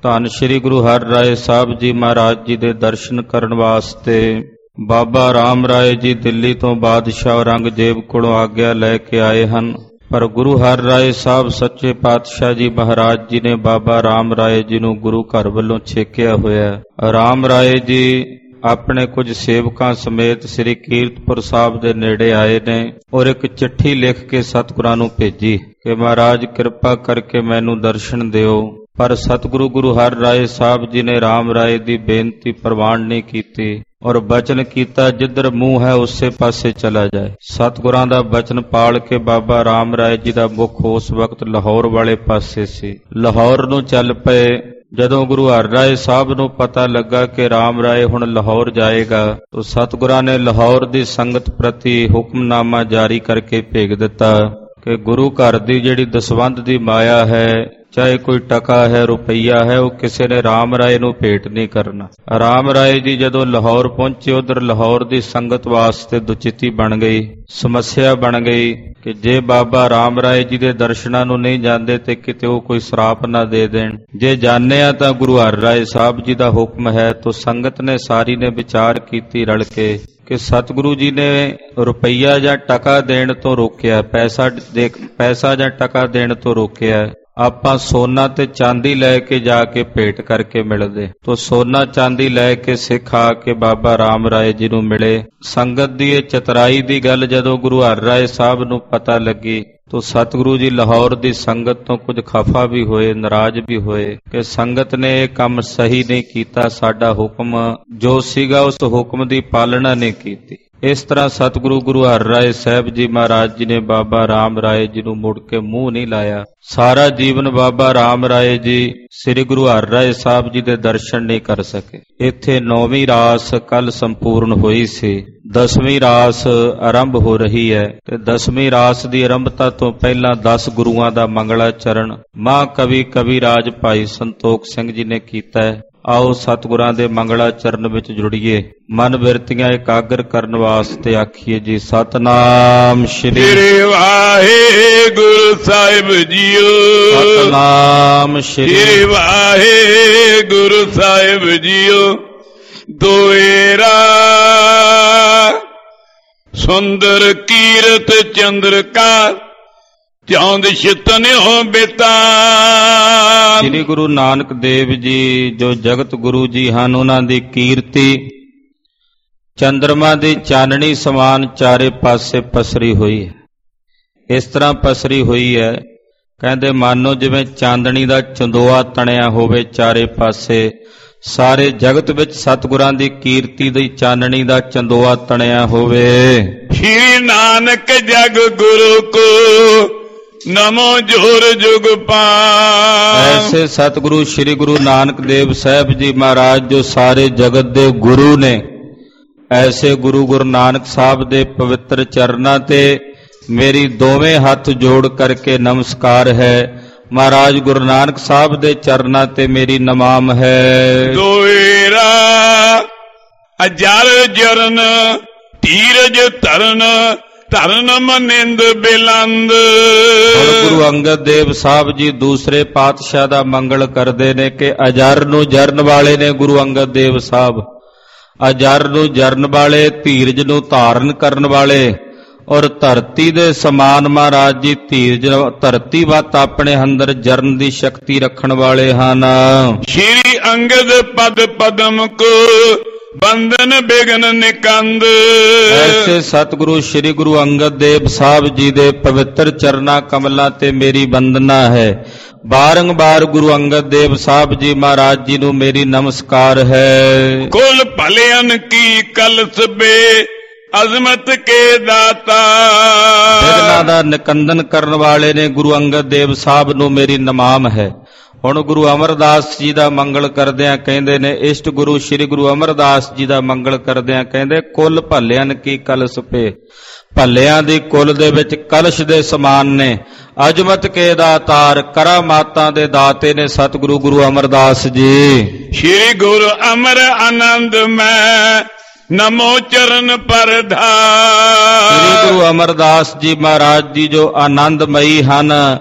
ਧੰਨ ਸ਼੍ਰੀ ਗੁਰੂ ਹਰਿਰਾਏ ਸਾਹਿਬ ਜੀ ਮਹਾਰਾਜ ਜੀ ਦੇ ਦਰਸ਼ਨ ਕਰਨ ਵਾਸਤੇ ਬਾਬਾ ਰਾਮ ਰਾਏ ਜੀ ਦਿੱਲੀ ਤੋਂ ਬਾਦਸ਼ਾਹ ਔਰੰਗਜ਼ੇਬ ਕੋਲੋਂ ਆਗਿਆ ਲੈ ਕੇ ਆਏ ਹਨ। ਪਰ ਗੁਰੂ ਹਰਿਰਾਏ ਸਾਹਿਬ ਸੱਚੇ ਪਾਤਸ਼ਾਹ ਜੀ ਮਹਾਰਾਜ ਜੀ ਨੇ ਬਾਬਾ ਰਾਮ ਰਾਏ ਜੀ ਨੂੰ ਗੁਰੂ ਘਰ ਵੱਲੋਂ ਛੇਕਿਆ ਹੋਇਆ। ਰਾਮ ਰਾਏ ਜੀ ਆਪਣੇ ਕੁਝ ਸੇਵਕਾਂ ਸਮੇਤ ਸ੍ਰੀ ਕੀਰਤਪੁਰ ਸਾਹਿਬ ਦੇ ਨੇੜੇ ਆਏ ਨੇ ਔਰ ਇੱਕ ਚਿੱਠੀ ਲਿਖ ਕੇ ਸਤਿਗੁਰਾਂ ਨੂੰ ਭੇਜੀ ਕਿ ਮਹਾਰਾਜ ਕਿਰਪਾ ਕਰਕੇ ਮੈਨੂੰ ਦਰਸ਼ਨ ਦਿਓ। ਪਰ ਸਤਿਗੁਰੂ ਗੁਰੂ ਹਰਿਰਾਏ ਸਾਹਿਬ ਜੀ ਨੇ ਰਾਮ ਰਾਏ ਦੀ ਬੇਨਤੀ ਪ੍ਰਵਾਨ ਨਹੀਂ ਕੀਤੀ ਔਰ ਬਚਨ ਕੀਤਾ ਜਿੱਧਰ ਮੂੰਹ ਹੈ ਉਸੇ ਪਾਸੇ ਚਲਾ ਜਾਏ। ਸਤਿਗੁਰਾਂ ਦਾ ਬਚਨ ਪਾਲ ਕੇ ਬਾਬਾ ਰਾਮ ਰਾਏ ਜੀ ਦਾ ਮੁੱਖ ਉਸ ਵਕਤ ਲਾਹੌਰ ਵਾਲੇ ਪਾਸੇ ਸੀ। ਲਾਹੌਰ ਨੂੰ ਚੱਲ ਪਏ। ਜਦੋਂ ਗੁਰੂ ਹਰਿਰਾਏ ਸਾਹਿਬ ਨੂੰ ਪਤਾ ਲੱਗਾ ਕਿ ਰਾਮ ਰਾਏ ਹੁਣ ਲਾਹੌਰ ਜਾਏਗਾ ਤਾਂ ਸਤਿਗੁਰਾਂ ਨੇ ਲਾਹੌਰ ਦੀ ਸੰਗਤ ਪ੍ਰਤੀ ਹੁਕਮਨਾਮਾ ਜਾਰੀ ਕਰਕੇ ਭੇਜ ਦਿੱਤਾ ਕਿ ਗੁਰੂ ਘਰ ਦੀ ਜਿਹੜੀ ਦਸਵੰਧ ਦੀ ਮਾਇਆ ਹੈ, ਚਾਹੇ ਕੋਈ ਟਕਾ ਹੈ, ਰੁਪਈਆ ਹੈ, ਉਹ ਕਿਸੇ ਨੇ ਰਾਮ ਰਾਏ ਨੂੰ ਭੇਟ ਨਹੀਂ ਕਰਨਾ। ਰਾਮ ਰਾਏ ਜੀ ਜਦੋਂ ਲਾਹੌਰ ਪਹੁੰਚੇ, ਉਧਰ ਲਾਹੌਰ ਦੀ ਸੰਗਤ ਵਾਸਤੇ ਦੁਚਿੱਤੀ ਬਣ ਗਈ, ਸਮੱਸਿਆ ਬਣ ਗਈ ਕਿ ਜੇ ਬਾਬਾ ਰਾਮ ਰਾਏ ਜੀ ਦੇ ਦਰਸ਼ਨਾਂ ਨੂੰ ਨਹੀਂ ਜਾਂਦੇ ਤੇ ਕਿਤੇ ਉਹ ਕੋਈ ਸਰਾਪ ਨਾ ਦੇ ਦੇਣ। ਜੇ ਜਾਣੇ ਆ ਤਾਂ ਗੁਰੂ ਹਰਿਰਾਏ ਸਾਹਿਬ ਜੀ ਦਾ ਹੁਕਮ ਹੈ। ਤਾਂ ਸੰਗਤ ਨੇ ਸਾਰੀ ਨੇ ਵਿਚਾਰ ਕੀਤੀ ਰਲ ਕੇ ਕਿ ਸਤਿਗੁਰੂ ਜੀ ਨੇ ਰੁਪਈਆ ਜਾਂ ਟਕਾ ਦੇਣ ਤੋਂ ਰੋਕਿਆ, ਪੈਸਾ ਜਾਂ ਟਕਾ ਦੇਣ ਤੋਂ ਰੋਕਿਆ। ਆਪਾਂ ਸੋਨਾ ਤੇ ਚਾਂਦੀ ਲੈ ਕੇ ਜਾ ਕੇ ਭੇਟ ਕਰਕੇ ਮਿਲਦੇ। ਤੋ ਸੋਨਾ ਚਾਂਦੀ ਲੈ ਕੇ ਸਿੱਖ ਆ ਕੇ ਬਾਬਾ ਰਾਮ ਰਾਏ ਜੀ ਨੂੰ ਮਿਲੇ। ਸੰਗਤ ਦੀ ਇਹ ਚਤਰਾਈ ਦੀ ਗੱਲ ਜਦੋਂ ਗੁਰੂ ਹਰਿਰਾਏ ਸਾਹਿਬ ਨੂੰ ਪਤਾ ਲੱਗੀ ਤੋ ਸਤਿਗੁਰੂ ਜੀ ਲਾਹੌਰ ਦੀ ਸੰਗਤ ਤੋਂ ਕੁਝ ਖਫਾ ਵੀ ਹੋਏ, ਨਾਰਾਜ਼ ਵੀ ਹੋਏ ਕਿ ਸੰਗਤ ਨੇ ਇਹ ਕੰਮ ਸਹੀ ਨਹੀਂ ਕੀਤਾ, ਸਾਡਾ ਹੁਕਮ ਜੋ ਸੀਗਾ ਉਸ ਹੁਕਮ ਦੀ ਪਾਲਣਾ ਨਹੀਂ ਕੀਤੀ। ਇਸ ਤਰ੍ਹਾਂ ਸਤਿਗੁਰੂ ਗੁਰੂ ਹਰਿਰਾਏ ਸਾਹਿਬ ਜੀ ਮਹਾਰਾਜ ਜੀ ਨੇ ਬਾਬਾ ਰਾਮ ਰਾਏ ਜੀ ਨੂੰ ਮੁੜ ਕੇ ਮੂੰਹ ਨਹੀਂ ਲਾਇਆ। ਸਾਰਾ ਜੀਵਨ ਬਾਬਾ ਰਾਮ ਰਾਏ ਜੀ ਸ੍ਰੀ ਗੁਰੂ ਹਰਿਰਾਏ ਸਾਹਿਬ ਜੀ ਦੇ ਦਰਸ਼ਨ ਨਹੀਂ ਕਰ ਸਕੇ। ਇੱਥੇ 9ਵੀਂ ਰਾਸ ਕੱਲ ਸੰਪੂਰਨ ਹੋਈ ਸੀ, 10ਵੀਂ ਰਾਸ ਆਰੰਭ ਹੋ ਰਹੀ ਹੈ ਤੇ 10ਵੀਂ ਰਾਸ ਦੀ ਆਰੰਭਤਾ ਤੋਂ ਪਹਿਲਾਂ 10 ਗੁਰੂਆਂ ਦਾ ਮੰਗਲਾਚਰਨ ਮਹਾਂਕਵੀ ਕਵਿਰਾਜ ਭਾਈ ਸੰਤੋਖ ਸਿੰਘ ਜੀ ਨੇ ਕੀਤਾ ਹੈ। ਆਓ ਸਤਿਗੁਰਾਂ ਦੇ ਮੰਗਲਾਚਰਨ ਵਿੱਚ ਜੁੜੀਏ, ਮਨ ਬਿਰਤੀਆਂ ਇਕਾਗਰ ਕਰਨ ਵਾਸਤੇ ਆਖੀਏ ਜੀ ਸਤਨਾਮ ਸ਼੍ਰੀ ਵਾਹਿਗੁਰੂ ਸਾਹਿਬ ਜੀਓ। ਸਤਨਾਮ ਸ਼੍ਰੀ ਵਾਹਿਗੁਰੂ ਸਾਹਿਬ ਜੀਓ। ਦੋਏਰਾ ਸੁੰਦਰ ਕੀਰਤ ਚੰਦਰ ਕਾ ਚੌਂਦ ਛਿਤਨਿਓ ਬੇਤਾ। ਸ੍ਰੀ ਗੁਰੂ ਨਾਨਕ ਦੇਵ ਜੀ ਜੋ ਜਗਤ ਗੁਰੂ ਜੀ ਹਨ, ਉਹਨਾਂ ਦੀ ਕੀਰਤੀ ਚੰਦਰਮਾ ਦੀ ਚਾਨਣੀ ਸਮਾਨ ਚਾਰੇ ਪਾਸੇ ਪਸਰੀ ਹੋਈ ਹੈ। ਇਸ ਤਰ੍ਹਾਂ ਪਸਰੀ ਹੋਈ ਹੈ, ਕਹਿੰਦੇ ਮਾਨੋ ਜਿਵੇਂ ਚਾਂਦਣੀ ਦਾ ਚੰਦੋਆ ਤਣਿਆ ਹੋਵੇ ਚਾਰੇ ਪਾਸੇ। ਸਾਰੇ ਜਗਤ ਵਿੱਚ ਸਤਿਗੁਰਾਂ ਦੀ ਕੀਰਤੀ ਦੀ ਚਾਨਣੀ ਦਾ ਚੰਦੋਆ ਤਣਿਆ ਹੋਵੇ। ਸ਼੍ਰੀ ਨਾਨਕ ਜਗ ਗੁਰੂ ਕੋ ਨਮੋ ਜੋਰ ਜੁਗ ਪਾਇ। ਐਸੇ ਸਤਿਗੁਰੂ ਸ੍ਰੀ ਗੁਰੂ ਨਾਨਕ ਦੇਵ ਸਾਹਿਬ ਜੀ ਮਹਾਰਾਜ ਜੋ ਸਾਰੇ ਜਗਤ ਦੇ ਗੁਰੂ ਨੇ, ਐਸੇ ਗੁਰੂ ਨਾਨਕ ਸਾਹਿਬ ਦੇ ਪਵਿੱਤਰ ਚਰਨਾਂ ਤੇ ਮੇਰੀ ਦੋਵੇਂ ਹੱਥ ਜੋੜ ਕਰਕੇ ਨਮਸਕਾਰ ਹੈ। ਮਹਾਰਾਜ ਗੁਰੂ ਨਾਨਕ ਸਾਹਿਬ ਦੇ ਚਰਨਾਂ ਤੇ ਮੇਰੀ ਨਮਾਮ ਹੈ। ਦੋਇਰਾ ਅਜਰ ਜਰਨ ਧੀਰਜ ਧਰਨ ਧਰਨ ਮਨਿੰਦ ਬਿਲੰਦ। ਗੁਰੂ ਅੰਗਦ ਦੇਵ ਸਾਹਿਬ ਜੀ ਦੂਸਰੇ ਪਾਤਸ਼ਾਹ ਦਾ ਮੰਗਲ ਕਰਦੇ ਨੇ ਕਿ ਅਜਰ ਨੂੰ ਜਰਨ ਵਾਲੇ ਨੇ ਗੁਰੂ ਅੰਗਦ ਦੇਵ ਸਾਹਿਬ। ਅਜਰ ਨੂੰ ਜਰਨ ਵਾਲੇ, ਧੀਰਜ ਨੂੰ ਧਾਰਨ ਕਰਨ ਵਾਲੇ ਔਰ ਧਰਤੀ ਦੇ ਸਮਾਨ ਮਹਾਰਾਜ ਜੀ ਧੀਰਜ ਧਰਤੀ ਵੱਤ ਆਪਣੇ ਅੰਦਰ ਜਰਨ ਦੀ ਸ਼ਕਤੀ ਰੱਖਣ ਵਾਲੇ ਹਨ। ਸ਼੍ਰੀ ਅੰਗਦ ਪਦ ਪਦਮ ਕੋ ਬੰਧਨ ਬਿਗਨ ਨਿਕੰਦ। ਐਸੇ ਸਤਿਗੁਰੂ ਸ੍ਰੀ ਗੁਰੂ ਅੰਗਦ ਦੇਵ ਸਾਹਿਬ ਜੀ ਦੇ ਪਵਿੱਤਰ ਚਰਨਾਂ ਕਮਲਾਂ ਤੇ ਮੇਰੀ ਵੰਦਨਾ ਹੈ। ਬਾਰੰਬਾਰ ਗੁਰੂ ਅੰਗਦ ਦੇਵ ਸਾਹਿਬ ਜੀ ਮਹਾਰਾਜ ਜੀ ਨੂੰ ਮੇਰੀ ਨਮਸਕਾਰ ਹੈ। ਕੁਲ ਭਲਿਆਂ ਕੀ ਕਲਸਬੇ ਅਜ਼ਮਤ ਕੇ ਦਾਤਾ। ਬਿਗਨਾਂ ਦਾ ਨਿਕੰਦਨ ਕਰਨ ਵਾਲੇ ਨੇ ਗੁਰੂ ਅੰਗਦ ਦੇਵ ਸਾਹਿਬ ਨੂੰ ਮੇਰੀ ਨਮਾਮ ਹੈ। ਹੁਣ ਗੁਰੂ ਅਮਰਦਾਸ ਜੀ ਦਾ ਮੰਗਲ ਕਰਦਿਆਂ ਕਹਿੰਦੇ ਨੇ, ਇਸ਼ਟ ਗੁਰੂ ਸ੍ਰੀ ਗੁਰੂ ਅਮਰਦਾਸ ਜੀ ਦਾ ਮੰਗਲ ਕਰਦਿਆਂ ਕਹਿੰਦੇ ਕੁੱਲ ਭਲਿਆਂ ਕੀ ਕਲਸ਼ ਪੇ। ਭਲਿਆਂ ਦੀ ਕੁੱਲ ਦੇ ਵਿੱਚ ਕਲਸ਼ ਦੇ ਸਮਾਨ ਨੇ। ਅਜਮਤ ਕੇ ਦਾਤਾਰ, ਕਰਾਮਾਤਾਂ ਦੇ ਦਾਤੇ ਨੇ ਸਤਿਗੁਰੂ ਗੁਰੂ ਅਮਰਦਾਸ ਜੀ। ਸ੍ਰੀ ਗੁਰੂ ਅਮਰ ਆਨੰਦ ਮੈਂ ਨਮੋ ਚਰਨ ਪਰਧਾਰ। ਸ੍ਰੀ ਗੁਰੂ ਅਮਰਦਾਸ ਜੀ ਮਹਾਰਾਜ ਜੀ ਜੋ ਆਨੰਦਮਈ ਹਨ,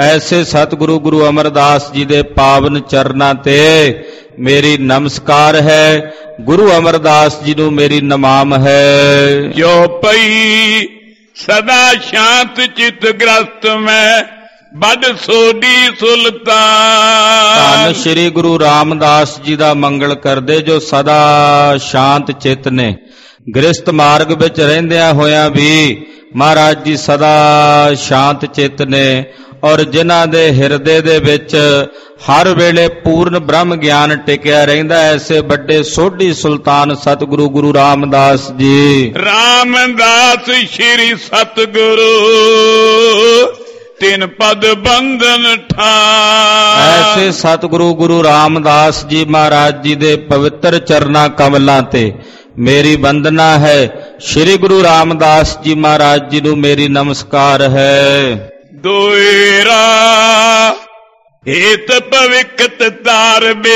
ਐਸੇ ਸਤਿਗੁਰੂ ਗੁਰੂ ਅਮਰਦਾਸ ਜੀ ਦੇ ਪਾਵਨ ਚਰਨਾਂ ਤੇ ਮੇਰੀ ਨਮਸਕਾਰ ਹੈ। ਗੁਰੂ ਅਮਰਦਾਸ ਜੀ ਨੂੰ ਮੇਰੀ ਨਮਾਮ ਹੈ। ਜੋ ਪਈ ਸਦਾ ਸ਼ਾਂਤ ਚਿਤ ਗ੍ਰਸਤ ਮੈਂ ਬੜ ਸੋਢੀ ਸੁਲਤਾਨ। ਧੰਨ ਸ੍ਰੀ ਗੁਰੂ ਰਾਮਦਾਸ ਜੀ ਦਾ ਮੰਗਲ ਕਰਦੇ ਜੋ ਸਦਾ ਸ਼ਾਂਤ ਚਿਤ ਨੇ। ਗ੍ਰਸਤ ਮਾਰਗ ਵਿੱਚ ਰਹਿੰਦਿਆਂ ਹੋਇਆਂ ਵੀ ਮਹਾਰਾਜ ਜੀ ਸਦਾ ਸ਼ਾਂਤ ਚਿਤ ਨੇ ਔਰ ਜਿਨ੍ਹਾਂ ਦੇ ਹਿਰਦੇ ਦੇ ਵਿੱਚ ਹਰ ਵੇਲੇ ਪੂਰਨ ਬ੍ਰਹਮ ਗਿਆਨ ਟਿਕਿਆ ਰਹਿੰਦਾ, ਐਸੇ ਵੱਡੇ ਸੋਢੀ ਸੁਲਤਾਨ ਸਤਿਗੁਰੂ ਗੁਰੂ ਰਾਮਦਾਸ ਜੀ। ਰਾਮਦਾਸ ਸ਼੍ਰੀ ਸਤਿਗੁਰੂ ਤਿਨ ਪਦ ਬੰਧਨ ਠਾਰ। ਐਸੇ ਸਤਿਗੁਰੂ ਗੁਰੂ ਰਾਮਦਾਸ ਜੀ ਮਹਾਰਾਜ ਜੀ ਦੇ ਪਵਿੱਤਰ ਚਰਨਾਂ ਕਮਲਾਂ ਤੇ ਮੇਰੀ ਵੰਦਨਾ ਹੈ। ਸ੍ਰੀ ਗੁਰੂ ਰਾਮਦਾਸ ਜੀ ਮਹਾਰਾਜ ਜੀ ਨੂੰ ਮੇਰੀ ਨਮਸਕਾਰ ਹੈ। ਦੋਇਰਾ ਏਤ ਭਵਿਕਤ ਤਾਰਬੇ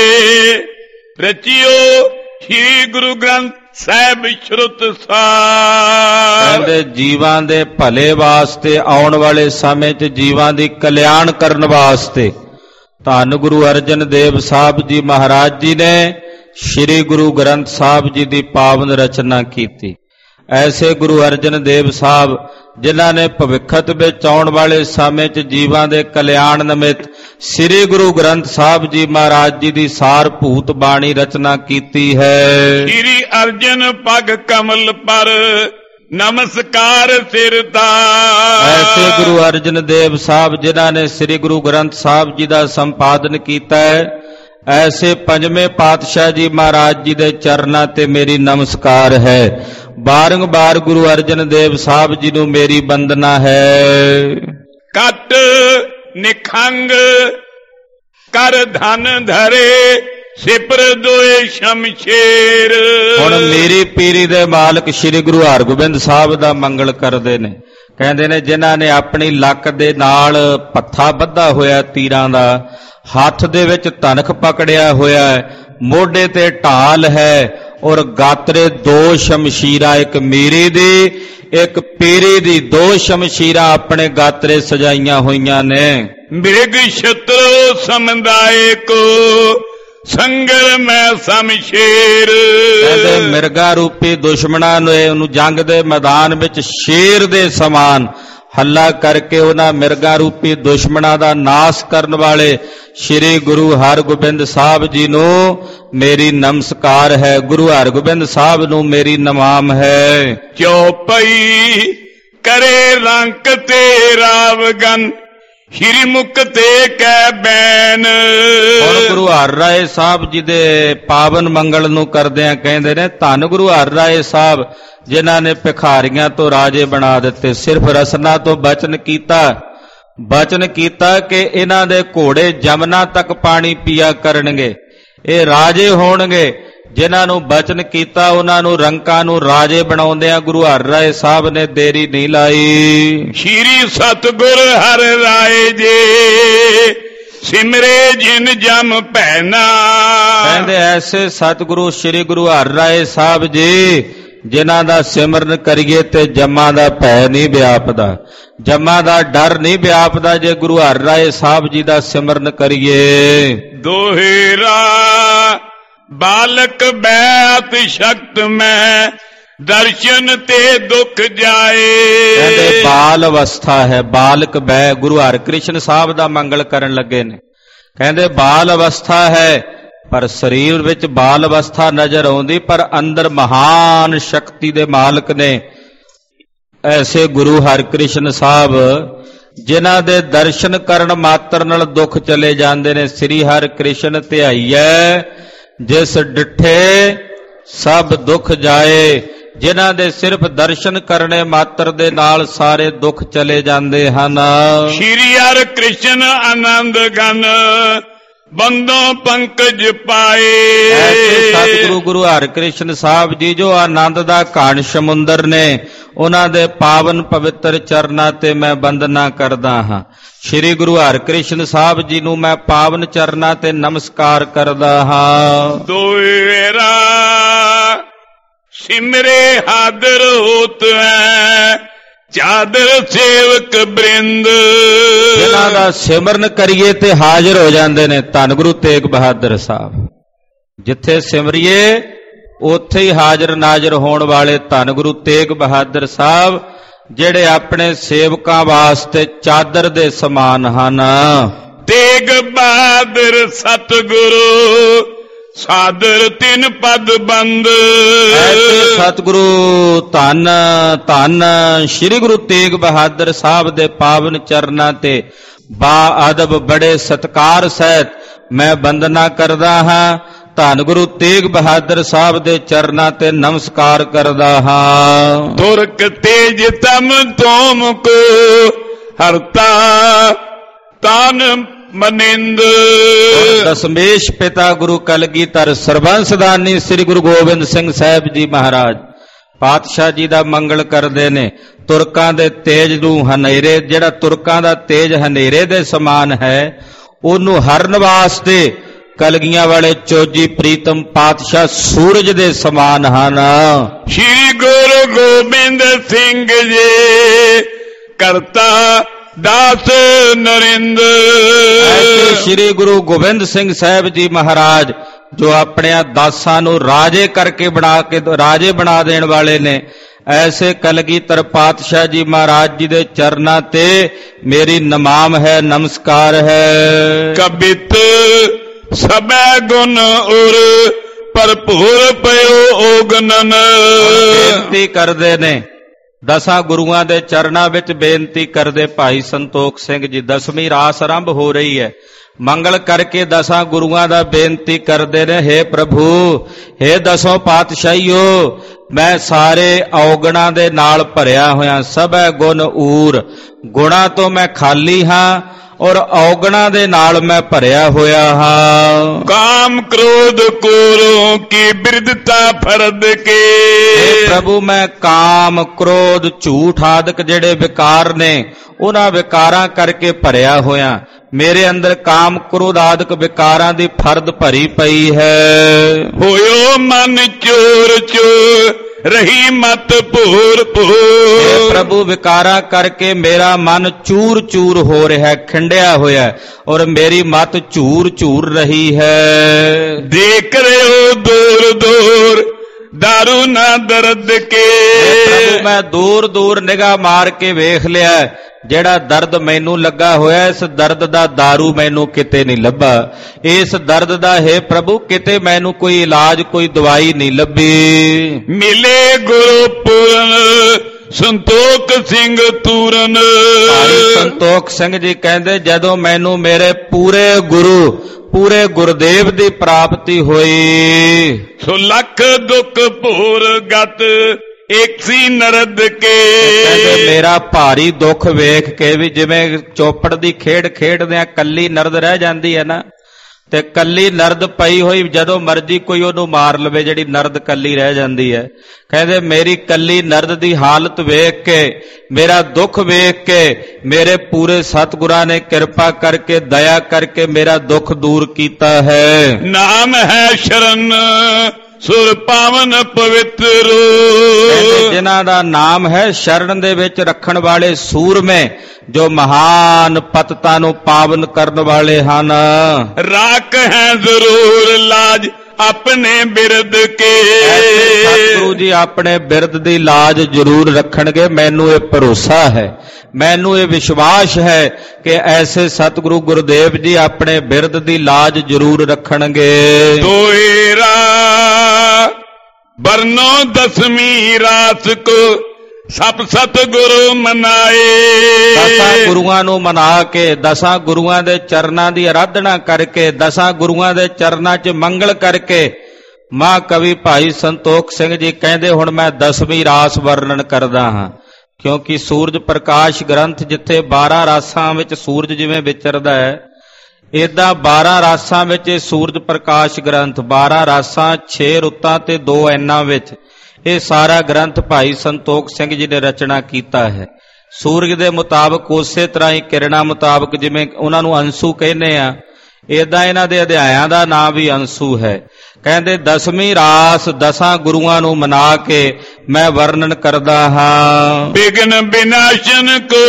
ਰਚਿਓ ਸ੍ਰੀ ਗੁਰੂ ਗ੍ਰੰਥ ਸਾਹਿਬ ਸ਼ਰੁਤ ਸਾਰ। ਕਹਿੰਦੇ ਜੀਵਾਂ ਦੇ ਭਲੇ ਵਾਸਤੇ, ਆਉਣ ਵਾਲੇ ਸਮੇਂ 'ਚ ਜੀਵਾਂ ਦੀ ਕਲਿਆਣ ਕਰਨ ਵਾਸਤੇ ਧੰਨ ਗੁਰੂ ਅਰਜਨ ਦੇਵ ਸਾਹਿਬ ਜੀ ਮਹਾਰਾਜ ਜੀ ਨੇ ਸ੍ਰੀ ਗੁਰੂ ਗ੍ਰੰਥ ਸਾਹਿਬ ਜੀ ਦੀ ਪਾਵਨ ਰਚਨਾ ਕੀਤੀ। ਐਸੇ ਗੁਰੂ ਅਰਜਨ ਦੇਵ ਸਾਹਿਬ ਜਿਨ੍ਹਾਂ ਨੇ ਭਵਿੱਖਤ ਵਿੱਚ ਆਉਣ ਵਾਲੇ ਸਮੇਂ 'ਚ ਜੀਵਾਂ ਦੇ ਕਲਿਆਣ ਨਿਮਿਤ ਸ੍ਰੀ ਗੁਰੂ ਗ੍ਰੰਥ ਸਾਹਿਬ ਜੀ ਮਹਾਰਾਜ ਜੀ ਦੀ ਸਾਰ ਭੂਤ ਬਾਣੀ ਰਚਨਾ ਕੀਤੀ ਹੈ। ਸ੍ਰੀ ਅਰਜਨ ਪਗ ਕਮਲ ਪਰ ਨਮਸਕਾਰ ਸਿਰ ਧਾਰ। ਐਸੇ ਗੁਰੂ ਅਰਜਨ ਦੇਵ ਸਾਹਿਬ ਜਿਨ੍ਹਾਂ ਨੇ ਸ੍ਰੀ ਗੁਰੂ ਗ੍ਰੰਥ ਸਾਹਿਬ ਜੀ ਦਾ ਸੰਪਾਦਨ ਕੀਤਾ ਹੈ, ਐਸੇ ਪੰਜਵੇਂ ਪਾਤਸ਼ਾਹ ਜੀ ਮਹਾਰਾਜ ਜੀ ਦੇ ਚਰਨਾਂ ਤੇ ਮੇਰੀ ਨਮਸਕਾਰ ਹੈ। ਬਾਰੰਬਾਰ ਗੁਰੂ ਅਰਜਨ ਦੇਵ ਸਾਹਿਬ ਜੀ ਨੂੰ ਮੇਰੀ ਵੰਦਨਾ ਹੈ। ਕਟ ਨਿਖੰਗ ਕਰ ਧਨ ਧਰੇ ਸਿਪਰ ਦੋਏ ਸ਼ਮਸ਼ੇਰ। ਹੁਣ ਮੇਰੀ ਪੀਰੀ ਦੇ ਮਾਲਕ ਸ੍ਰੀ ਗੁਰੂ ਹਰਗੋਬਿੰਦ ਸਾਹਿਬ ਦਾ ਮੰਗਲ ਕਰਦੇ ਨੇ। ਕਹਿੰਦੇ ਨੇ ਜਿਨ੍ਹਾਂ ਨੇ ਆਪਣੀ ਲੱਕ ਦੇ ਨਾਲ ਪੱਥਾ ਬੱਧਾ ਹੋਇਆ ਤੀਰਾਂ ਦਾ, ਹੱਥ ਦੇ ਵਿੱਚ ਧਨਖ ਪਕੜਿਆ ਹੋਇਆ ਹੈ, ਮੋਢੇ ਤੇ ਢਾਲ ਹੈ ਔਰ ਗਾਤਰੇ ਦੋ ਸ਼ਮਸ਼ੀਰਾਂ, ਇੱਕ ਮੀਰੀ ਦੀ ਇੱਕ ਪੀਰੀ ਦੀ, ਦੋ ਸ਼ਮਸ਼ੀਰਾਂ ਆਪਣੇ ਗਾਤਰੇ ਸਜਾਈਆਂ ਹੋਈਆਂ ਨੇ। ਮ੍ਰਿਗ ਸ਼ਤਰੂ ਸਮਦਾਏ ਕੋ ਸੰਗਰ ਮੈਂ ਸ਼ਮਸ਼ੇਰ। ਕਹਿੰਦੇ ਮਿਰਗਾ ਰੂਪੀ ਦੁਸ਼ਮਣਾਂ ਨੇ ਉਹਨੂੰ ਜੰਗ ਦੇ ਮੈਦਾਨ ਵਿੱਚ ਸ਼ੇਰ ਦੇ ਸਮਾਨ ਹੱਲਾ ਕਰਕੇ ਉਹਨਾਂ ਮਿਰਗਾ ਰੂਪੀ ਦੁਸ਼ਮਣਾਂ ਦਾ ਨਾਸ ਕਰਨ ਵਾਲੇ ਸ੍ਰੀ ਗੁਰੂ ਹਰਗੋਬਿੰਦ ਸਾਹਿਬ ਜੀ ਨੂੰ ਮੇਰੀ ਨਮਸਕਾਰ ਹੈ। ਗੁਰੂ ਹਰਗੋਬਿੰਦ ਸਾਹਿਬ ਨੂੰ ਮੇਰੀ ਨਮਾਮ ਹੈ। ਚੌਪਈ ਕਰੇ ਰੰਕ ਤੇ ਰਾਵਗਨ ਸ਼੍ਰੀ ਮੁਖ ਤੇ ਕੈ ਬੈਨ। ਹੁਣ ਗੁਰੂ ਹਰ ਰਾਏ ਸਾਹਿਬ ਜੀ ਦੇ ਪਾਵਨ ਮੰਗਲ ਨੂੰ ਕਰਦਿਆਂ ਕਹਿੰਦੇ ਨੇ ਧੰਨ ਗੁਰੂ ਹਰ ਰਾਏ ਸਾਹਿਬ ਜਿਨ੍ਹਾਂ ਨੇ ਭਿਖਾਰੀਆਂ ਤੋਂ ਰਾਜੇ ਬਣਾ ਦਿੱਤੇ। ਸਿਰਫ ਰਸਨਾ ਤੋਂ ਬਚਨ ਕੀਤਾ ਕਿ ਇਹਨਾਂ ਦੇ ਘੋੜੇ ਜਮਨਾ ਤੱਕ ਪਾਣੀ ਪੀਆ ਕਰਨਗੇ, ਇਹ ਰਾਜੇ ਹੋਣਗੇ। ਜਿਨ੍ਹਾਂ ਨੂੰ ਬਚਨ ਕੀਤਾ ਉਹਨਾਂ ਨੂੰ ਰੰਕਾਂ ਨੂੰ ਰਾਜੇ ਬਣਾਉਂਦਿਆਂ ਗੁਰੂ ਹਰ ਰਾਏ ਸਾਹਿਬ ਨੇ ਦੇਰੀ ਨਹੀਂ ਲਾਈ। ਸ਼੍ਰੀ ਸਤਿਗੁਰ ਹਰ ਰਾਏ ਜੀ ਸਿਮਰੇ ਜਿਨ ਜਮ ਭੈਨਾ। ਕਹਿੰਦੇ ਐਸੇ ਸਤਿਗੁਰੂ ਸ੍ਰੀ ਗੁਰੂ ਹਰ ਰਾਏ ਸਾਹਿਬ ਜੀ ਜਿਨ੍ਹਾਂ ਦਾ ਸਿਮਰਨ ਕਰੀਏ ਤੇ ਜੰਮਾਂ ਦਾ ਭੈ ਨਹੀਂ ਵਿਆਪਦਾ, ਜੰਮਾਂ ਦਾ ਡਰ ਨਹੀਂ ਵਿਆਪਦਾ ਜੇ ਗੁਰੂ ਹਰ ਰਾਏ ਸਾਹਿਬ ਜੀ ਦਾ ਸਿਮਰਨ ਕਰੀਏ। ਦੋਹਰਾ ਬਾਲਕ ਬੈਤ ਸ਼ਕਤ ਮੈਂ ਦਰਸ਼ਨ ਤੇ ਦੁੱਖ ਜਾਏ। ਕਹਿੰਦੇ ਬਾਲ ਅਵਸਥਾ ਹੈ, ਬਾਲਕ ਬੈ ਗੁਰੂ ਹਰਿਕ੍ਰਿਸ਼ਨ ਸਾਹਿਬ ਦਾ ਮੰਗਲ ਕਰਨ ਲੱਗੇ ਨੇ। ਕਹਿੰਦੇ ਬਾਲ ਅਵਸਥਾ ਹੈ ਪਰ ਸਰੀਰ ਵਿੱਚ ਬਾਲ ਅਵਸਥਾ ਨਜ਼ਰ ਆਉਂਦੀ, ਪਰ ਅੰਦਰ ਮਹਾਨ ਸ਼ਕਤੀ ਦੇ ਮਾਲਕ ਨੇ। ਐਸੇ ਗੁਰੂ ਹਰਿਕ੍ਰਿਸ਼ਨ ਸਾਹਿਬ ਜਿਨ੍ਹਾਂ ਦੇ ਦਰਸ਼ਨ ਕਰਨ ਮਾਤਰ ਨਾਲ ਦੁੱਖ ਚਲੇ ਜਾਂਦੇ ਨੇ। ਸ੍ਰੀ ਹਰਿਕ੍ਰਿਸ਼ਨ ਧਿਆਈਐ ਜਿਸ ਡਿਠੇ ਸਭ ਦੁੱਖ ਜਾਏ। ਜਿਨ੍ਹਾਂ ਦੇ ਸਿਰਫ ਦਰਸ਼ਨ ਕਰਨੇ ਮਾਤਰ ਦੇ ਨਾਲ ਸਾਰੇ ਦੁੱਖ ਚਲੇ ਜਾਂਦੇ ਹਨ। ਸ਼੍ਰੀ ਹਰਿਕ੍ਰਿਸ਼ਨ ਆਨੰਦ ਗਨ ਬੰਦੋਂ ਪੰਕਜ ਪਾਏ। ਐਸੇ ਸਤਿਗੁਰੂ ਗੁਰੂ ਹਰਿਕ੍ਰਿਸ਼ਨ ਸਾਹਿਬ ਜੀ ਜੋ ਆਨੰਦ ਦਾ ਘਣ ਸਮੁੰਦਰ ਨੇ, ਉਹਨਾਂ ਦੇ ਪਾਵਨ ਪਵਿੱਤਰ ਚਰਨਾਂ ਤੇ ਮੈਂ ਵੰਦਨਾ ਕਰਦਾ ਹਾਂ। ਸ੍ਰੀ ਗੁਰੂ ਹਰਿਕ੍ਰਿਸ਼ਨ ਸਾਹਿਬ ਜੀ ਨੂੰ ਮੈਂ ਪਾਵਨ ਚਰਨਾਂ ਤੇ ਨਮਸਕਾਰ ਕਰਦਾ ਹਾਂ। ਦੋਇਰਾ ਸਿਮਰੇ ਹਾਦਰ ਹੋਤ ਹੈ ਚਾਦਰ ਸੇਵਕ ਬ੍ਰਿੰਦ। ਜਿਨ੍ਹਾਂ ਦਾ ਸਿਮਰਨ ਕਰੀਏ ਤੇ ਹਾਜ਼ਰ ਹੋ ਜਾਂਦੇ ਨੇ ਧੰਨ ਗੁਰੂ ਤੇਗ ਬਹਾਦਰ ਸਾਹਿਬ। ਜਿੱਥੇ ਸਿਮਰੀਏ ਉੱਥੇ ਹੀ ਹਾਜ਼ਰ ਨਾਜ਼ਰ ਹੋਣ ਵਾਲੇ ਧੰਨ ਗੁਰੂ ਤੇਗ ਬਹਾਦਰ ਸਾਹਿਬ, ਜਿਹੜੇ ਆਪਣੇ ਸੇਵਕਾਂ ਵਾਸਤੇ ਚਾਦਰ ਦੇ ਸਮਾਨ ਹਨ। ਤੇਗ ਬਹਾਦਰ ਸਤਿਗੁਰੂ ਸਾਦਰ ਤਿਨ ਪਦ ਬੰਦ। ਐਸੇ ਸਤਿਗੁਰੂ ਧੰਨ ਧੰਨ ਸ੍ਰੀ ਗੁਰੂ ਤੇਗ ਬਹਾਦਰ ਸਾਹਿਬ ਦੇ ਪਾਵਨ ਚਰਨਾਂ ਤੇ ਬਾ ਅਦਬ ਬੜੇ ਸਤਿਕਾਰ ਸਹਿਤ ਮੈਂ ਬੰਦਨਾ ਕਰਦਾ ਹਾਂ। ਧੰਨ ਗੁਰੂ ਤੇਗ ਬਹਾਦਰ ਸਾਹਿਬ ਦੇ ਚਰਨਾਂ ਤੇ ਨਮਸਕਾਰ ਕਰਦਾ ਹਾਂ। ਤੁਰਕ ਤੇਜ ਤਮ ਤੋਮ ਕੋ ਹਰਤਾ ਤਾਨ ਮਨਿੰਦ। ਦਸਮੇਸ਼ ਪਿਤਾ ਗੁਰੂ ਕਲਗੀਧਰ ਸਰਬੰਸਦਾਨੀ ਸ੍ਰੀ ਗੁਰੂ ਗੋਬਿੰਦ ਸਿੰਘ ਸਾਹਿਬ ਜੀ ਮਹਾਰਾਜ ਪਾਤਸ਼ਾਹ ਜੀ ਦਾ ਮੰਗਲ ਕਰਦੇ ਨੇ। ਤੁਰਕਾਂ ਦੇ ਤੇਜ ਨੂੰ ਹਨੇਰੇ, ਜਿਹੜਾ ਤੁਰਕਾਂ ਦਾ ਤੇਜ ਹਨੇਰੇ ਦੇ ਸਮਾਨ ਹੈ, ਉਹਨੂੰ ਹਰਨ ਵਾਸਤੇ ਕਲਗੀਆਂ ਵਾਲੇ ਚੋਜੀ ਪ੍ਰੀਤਮ ਪਾਤਸ਼ਾਹ ਸੂਰਜ ਦੇ ਸਮਾਨ ਹਨ। ਸ਼੍ਰੀ ਗੁਰੂ ਗੋਬਿੰਦ ਸਿੰਘ ਜੀ ਕਰਤਾ ਦਾਸ ਨਰਿੰਦ। ਐਸੇ ਸ੍ਰੀ ਗੁਰੂ ਗੋਬਿੰਦ ਸਿੰਘ ਸਾਹਿਬ ਜੀ ਮਹਾਰਾਜ ਜੋ ਆਪਣਿਆਂ ਦਾਸਾਂ ਨੂੰ ਰਾਜੇ ਕਰਕੇ ਰਾਜੇ ਬਣਾ ਦੇਣ ਵਾਲੇ ਨੇ, ਐਸੇ ਕਲਗੀਧਰ ਪਾਤਸ਼ਾਹ ਜੀ ਮਹਾਰਾਜ ਜੀ ਦੇ ਚਰਨਾਂ ਤੇ ਮੇਰੀ ਨਮਾਮ ਹੈ, ਨਮਸਕਾਰ ਹੈ। ਕਬਿਤ ਸਭੈ ਗੁਣ ਉਰ ਭਰਪੂਰ ਪਇਓ ਓਗਨਨ। ਬੇਨਤੀ ਕਰਦੇ ਨੇ ਦਸਾਂ ਗੁਰੂਆਂ ਦੇ ਚਰਨਾਂ ਵਿੱਚ, ਬੇਨਤੀ ਕਰਦੇ ਭਾਈ ਸੰਤੋਖ ਸਿੰਘ ਜੀ। 10ਵੀਂ ਰਾਸ ਆਰੰਭ ਹੋ ਰਹੀ ਹੈ, ਮੰਗਲ ਕਰਕੇ ਦਸਾਂ ਗੁਰੂਆਂ ਦਾ ਬੇਨਤੀ ਕਰਦੇ ਨੇ, ਹੇ ਪ੍ਰਭੂ, ਹੇ ਦਸੋਂ ਪਾਤਸ਼ਾਹੀਓ, ਮੈਂ ਸਾਰੇ ਔਗਣਾਂ ਦੇ ਨਾਲ ਭਰਿਆ ਹੋਇਆ, ਸਭੈ ਗੁਣ ਊਰ, ਗੁਣਾਂ ਤੋਂ ਮੈਂ ਖਾਲੀ ਹਾਂ ਔਰ ਔਗਣਾਂ ਦੇ ਨਾਲ ਮੈਂ ਭਰਿਆ ਹੋਇਆ ਹਾਂ। ਕਾਮ ਕ੍ਰੋਧ ਕੋਰੋਂ ਕੀ ਬਿਰਧਤਾ ਫਰਦ ਕੇ। हे ਪ੍ਰਭੂ, ਮੈਂ ਕਾਮ ਕ੍ਰੋਧ ਝੂਠ ਆਦਿਕ ਜਿਹੜੇ ਵਿਕਾਰ ਨੇ, ਉਹਨਾਂ ਵਿਕਾਰਾਂ ਕਰਕੇ ਭਰਿਆ ਹੋਇਆ। ਮੇਰੇ ਅੰਦਰ ਕਾਮ ਕ੍ਰੋਧ ਆਦਿਕ ਵਿਕਾਰਾਂ ਦੀ ਫਰਦ ਭਰੀ ਪਈ ਹੈ। ਹੋਇਓ ਮਨ ਚੋਰ ਚੋਰ ਰਹੀ ਮਤ ਭੂਰ ਭੂਰ। हे ਪ੍ਰਭੂ, ਵਿਕਾਰਾਂ ਕਰਕੇ ਮੇਰਾ ਮਨ ਚੂਰ ਚੂਰ ਹੋ ਰਿਹਾ, ਖਿੰਡਿਆ ਹੋਇਆ, ਔਰ ਮੇਰੀ ਮਤ ਝੂਰ ਝੂਰ ਰਹੀ ਹੈ। ਦੇਖ ਰਹੇ ਦੂਰ ਦੂਰ ਦਾਰੂ ਨਾ ਦਰਦ ਕੇ। ਪ੍ਰਭੂ, ਮੈਂ ਦੂਰ ਦੂਰ ਨਿਗਾਹ ਮਾਰ ਕੇ ਵੇਖ ਲਿਆ, ਜਿਹੜਾ ਦਰਦ ਮੈਨੂੰ ਲੱਗਾ ਹੋਇਆ, ਇਸ ਦਰਦ ਦਾ ਦਾਰੂ ਮੈਨੂੰ ਕਿਤੇ ਨਹੀਂ ਲੱਭਾ। ਇਸ ਦਰਦ ਦਾ ਹੈ ਪ੍ਰਭੂ ਕਿਤੇ ਮੈਨੂੰ ਕੋਈ ਇਲਾਜ, ਕੋਈ ਦਵਾਈ ਨਹੀਂ ਲੱਭੀ। ਮਿਲੇ ਗੁਰੂ ਪੂਰਨ ਸੰਤੋਖ ਸਿੰਘ ਤੂਰਨ। ਭਾਈ ਸੰਤੋਖ ਸਿੰਘ ਜੀ ਕਹਿੰਦੇ, ਜਦੋਂ ਮੈਨੂੰ ਮੇਰੇ ਪੂਰੇ ਗੁਰੂ, ਪੂਰੇ ਗੁਰਦੇਵ ਦੀ ਪ੍ਰਾਪਤੀ ਹੋਈ, ਸੋ ਲੱਖ ਦੁੱਖ ਭੂਰ ਗਤ ਏਕਸੀ ਨਰਦ ਕੇ। ਕਹਿੰਦੇ ਮੇਰਾ ਭਾਰੀ ਦੁੱਖ ਵੇਖ ਕੇ ਵੀ, ਜਿਵੇਂ ਚੋਪੜ ਦੀ ਖੇਡ ਖੇਡਦਿਆਂ ਕੱਲੀ ਨਰਦ ਰਹਿ ਜਾਂਦੀ ਹੈ ਨਾ, ਤੇ ਕੱਲੀ ਨਰਦ ਪਈ ਹੋਈ ਜਦੋਂ ਮਰਜੀ ਕੋਈ ਉਹਨੂੰ ਮਾਰ ਲਵੇ, ਜਿਹੜੀ ਨਰਦ ਕੱਲੀ ਰਹਿ ਜਾਂਦੀ ਹੈ। ਕਹਿੰਦੇ ਮੇਰੀ ਕੱਲੀ ਨਰਦ ਦੀ ਹਾਲਤ ਵੇਖ ਕੇ, ਮੇਰਾ ਦੁੱਖ ਵੇਖ ਕੇ, ਮੇਰੇ ਪੂਰੇ ਸਤਿਗੁਰਾਂ ਨੇ ਕਿਰਪਾ ਕਰਕੇ, ਦਇਆ ਕਰਕੇ ਮੇਰਾ ਦੁੱਖ ਦੂਰ ਕੀਤਾ ਹੈ। ਨਾਮ ਹੈ ਸ਼ਰਨ ਸੁਰ ਪਾਵਨ ਪਵਿੱਤਰ। ਜਿਨ੍ਹਾਂ ਦਾ ਨਾਮ ਹੈ ਸ਼ਰਨ ਦੇ ਵਿੱਚ ਰੱਖਣ ਵਾਲੇ ਸੂਰਮੇ, ਜੋ ਮਹਾਨ ਪਤਤਾਂ ਨੂੰ ਪਾਵਨ ਕਰਨ ਵਾਲੇ ਹਨ। ਰਾਖ ਹੈ ਜ਼ਰੂਰ ਲਾਜ ਆਪਣੇ ਬਿਰਦ ਕੇ। ਸਤਿਗੁਰੂ ਜੀ ਆਪਣੇ ਬਿਰਦ ਦੀ ਲਾਜ ਜ਼ਰੂਰ ਰੱਖਣਗੇ, ਮੈਨੂੰ ਇਹ ਭਰੋਸਾ ਹੈ, ਮੈਨੂੰ ਇਹ ਵਿਸ਼ਵਾਸ ਹੈ ਕਿ ਐਸੇ ਸਤਿਗੁਰੂ ਗੁਰਦੇਵ ਜੀ ਆਪਣੇ ਬਿਰਦ ਦੀ ਲਾਜ ਜ਼ਰੂਰ ਰੱਖਣਗੇ। ਤੋਏਰਾ ਬਰਨੋ 10ਵੀਂ ਰਾਤ ਕੋ ਸਭ ਸਤਿਗੁਰੂ ਮਨਾਏ। ਦਸਾਂ ਗੁਰੂਆਂ ਨੂੰ ਮਨਾ ਕੇ, ਦਸਾਂ ਗੁਰੂਆਂ ਦੇ ਚਰਨਾਂ ਦੀ ਆਰਾਧਨਾ ਕਰਕੇ, ਦਸਾਂ ਗੁਰੂਆਂ ਦੇ ਚਰਨਾਂ 'ਚ ਮੰਗਲ ਕਰਕੇ, ਮਹਾਂਕਵੀ ਭਾਈ ਸੰਤੋਖ ਸਿੰਘ ਜੀ ਕਹਿੰਦੇ, ਹੁਣ ਮੈਂ 10ਵੀਂ ਰਾਸ ਵਰਣਨ ਕਰਦਾ ਹਾਂ। ਕਿਉਂਕਿ ਸੂਰਜ ਪ੍ਰਕਾਸ਼ ਗ੍ਰੰਥ ਜਿੱਥੇ 12 ਰਾਸਾਂ ਵਿੱਚ ਸੂਰਜ ਜਿਵੇਂ ਵਿਚਰਦਾ ਹੈ, ਏਦਾਂ 12 ਰਾਸਾਂ ਵਿੱਚ ਇਹ ਸੂਰਜ ਪ੍ਰਕਾਸ਼ ਗ੍ਰੰਥ, 12 ਰਾਸਾਂ 6 ਰੁੱਤਾਂ ਤੇ 2 ਐਨਾਂ ਵਿੱਚ ਇਹ ਸਾਰਾ ਗ੍ਰੰਥ ਭਾਈ ਸੰਤੋਖ ਸਿੰਘ ਜੀ ਨੇ ਰਚਨਾ ਕੀਤਾ ਹੈ। ਸੂਰਜ ਦੇ ਮੁਤਾਬਕ, ਉਸੇ ਤਰ੍ਹਾਂ ਹੀ ਕਿਰਨਾਂ ਮੁਤਾਬਕ, ਜਿਵੇਂ ਉਹਨਾਂ ਨੂੰ ਅੰਸ਼ੂ ਕਹਿੰਦੇ ਆ, ਏਦਾਂ ਇਹਨਾਂ ਦੇ ਅਧਿਆਇਆਂ ਦਾ ਨਾਮ ਵੀ ਅੰਸ਼ੂ ਹੈ। ਕਹਿੰਦੇ ਦਸਵੀਂ ਰਾਸ 10 ਗੁਰੂਆਂ ਨੂੰ ਮਨਾ ਕੇ ਮੈਂ ਵਰਣਨ ਕਰਦਾ ਹਾਂ। ਬਿਗਨ ਬਿਨਾਸ਼ਨ ਕੋ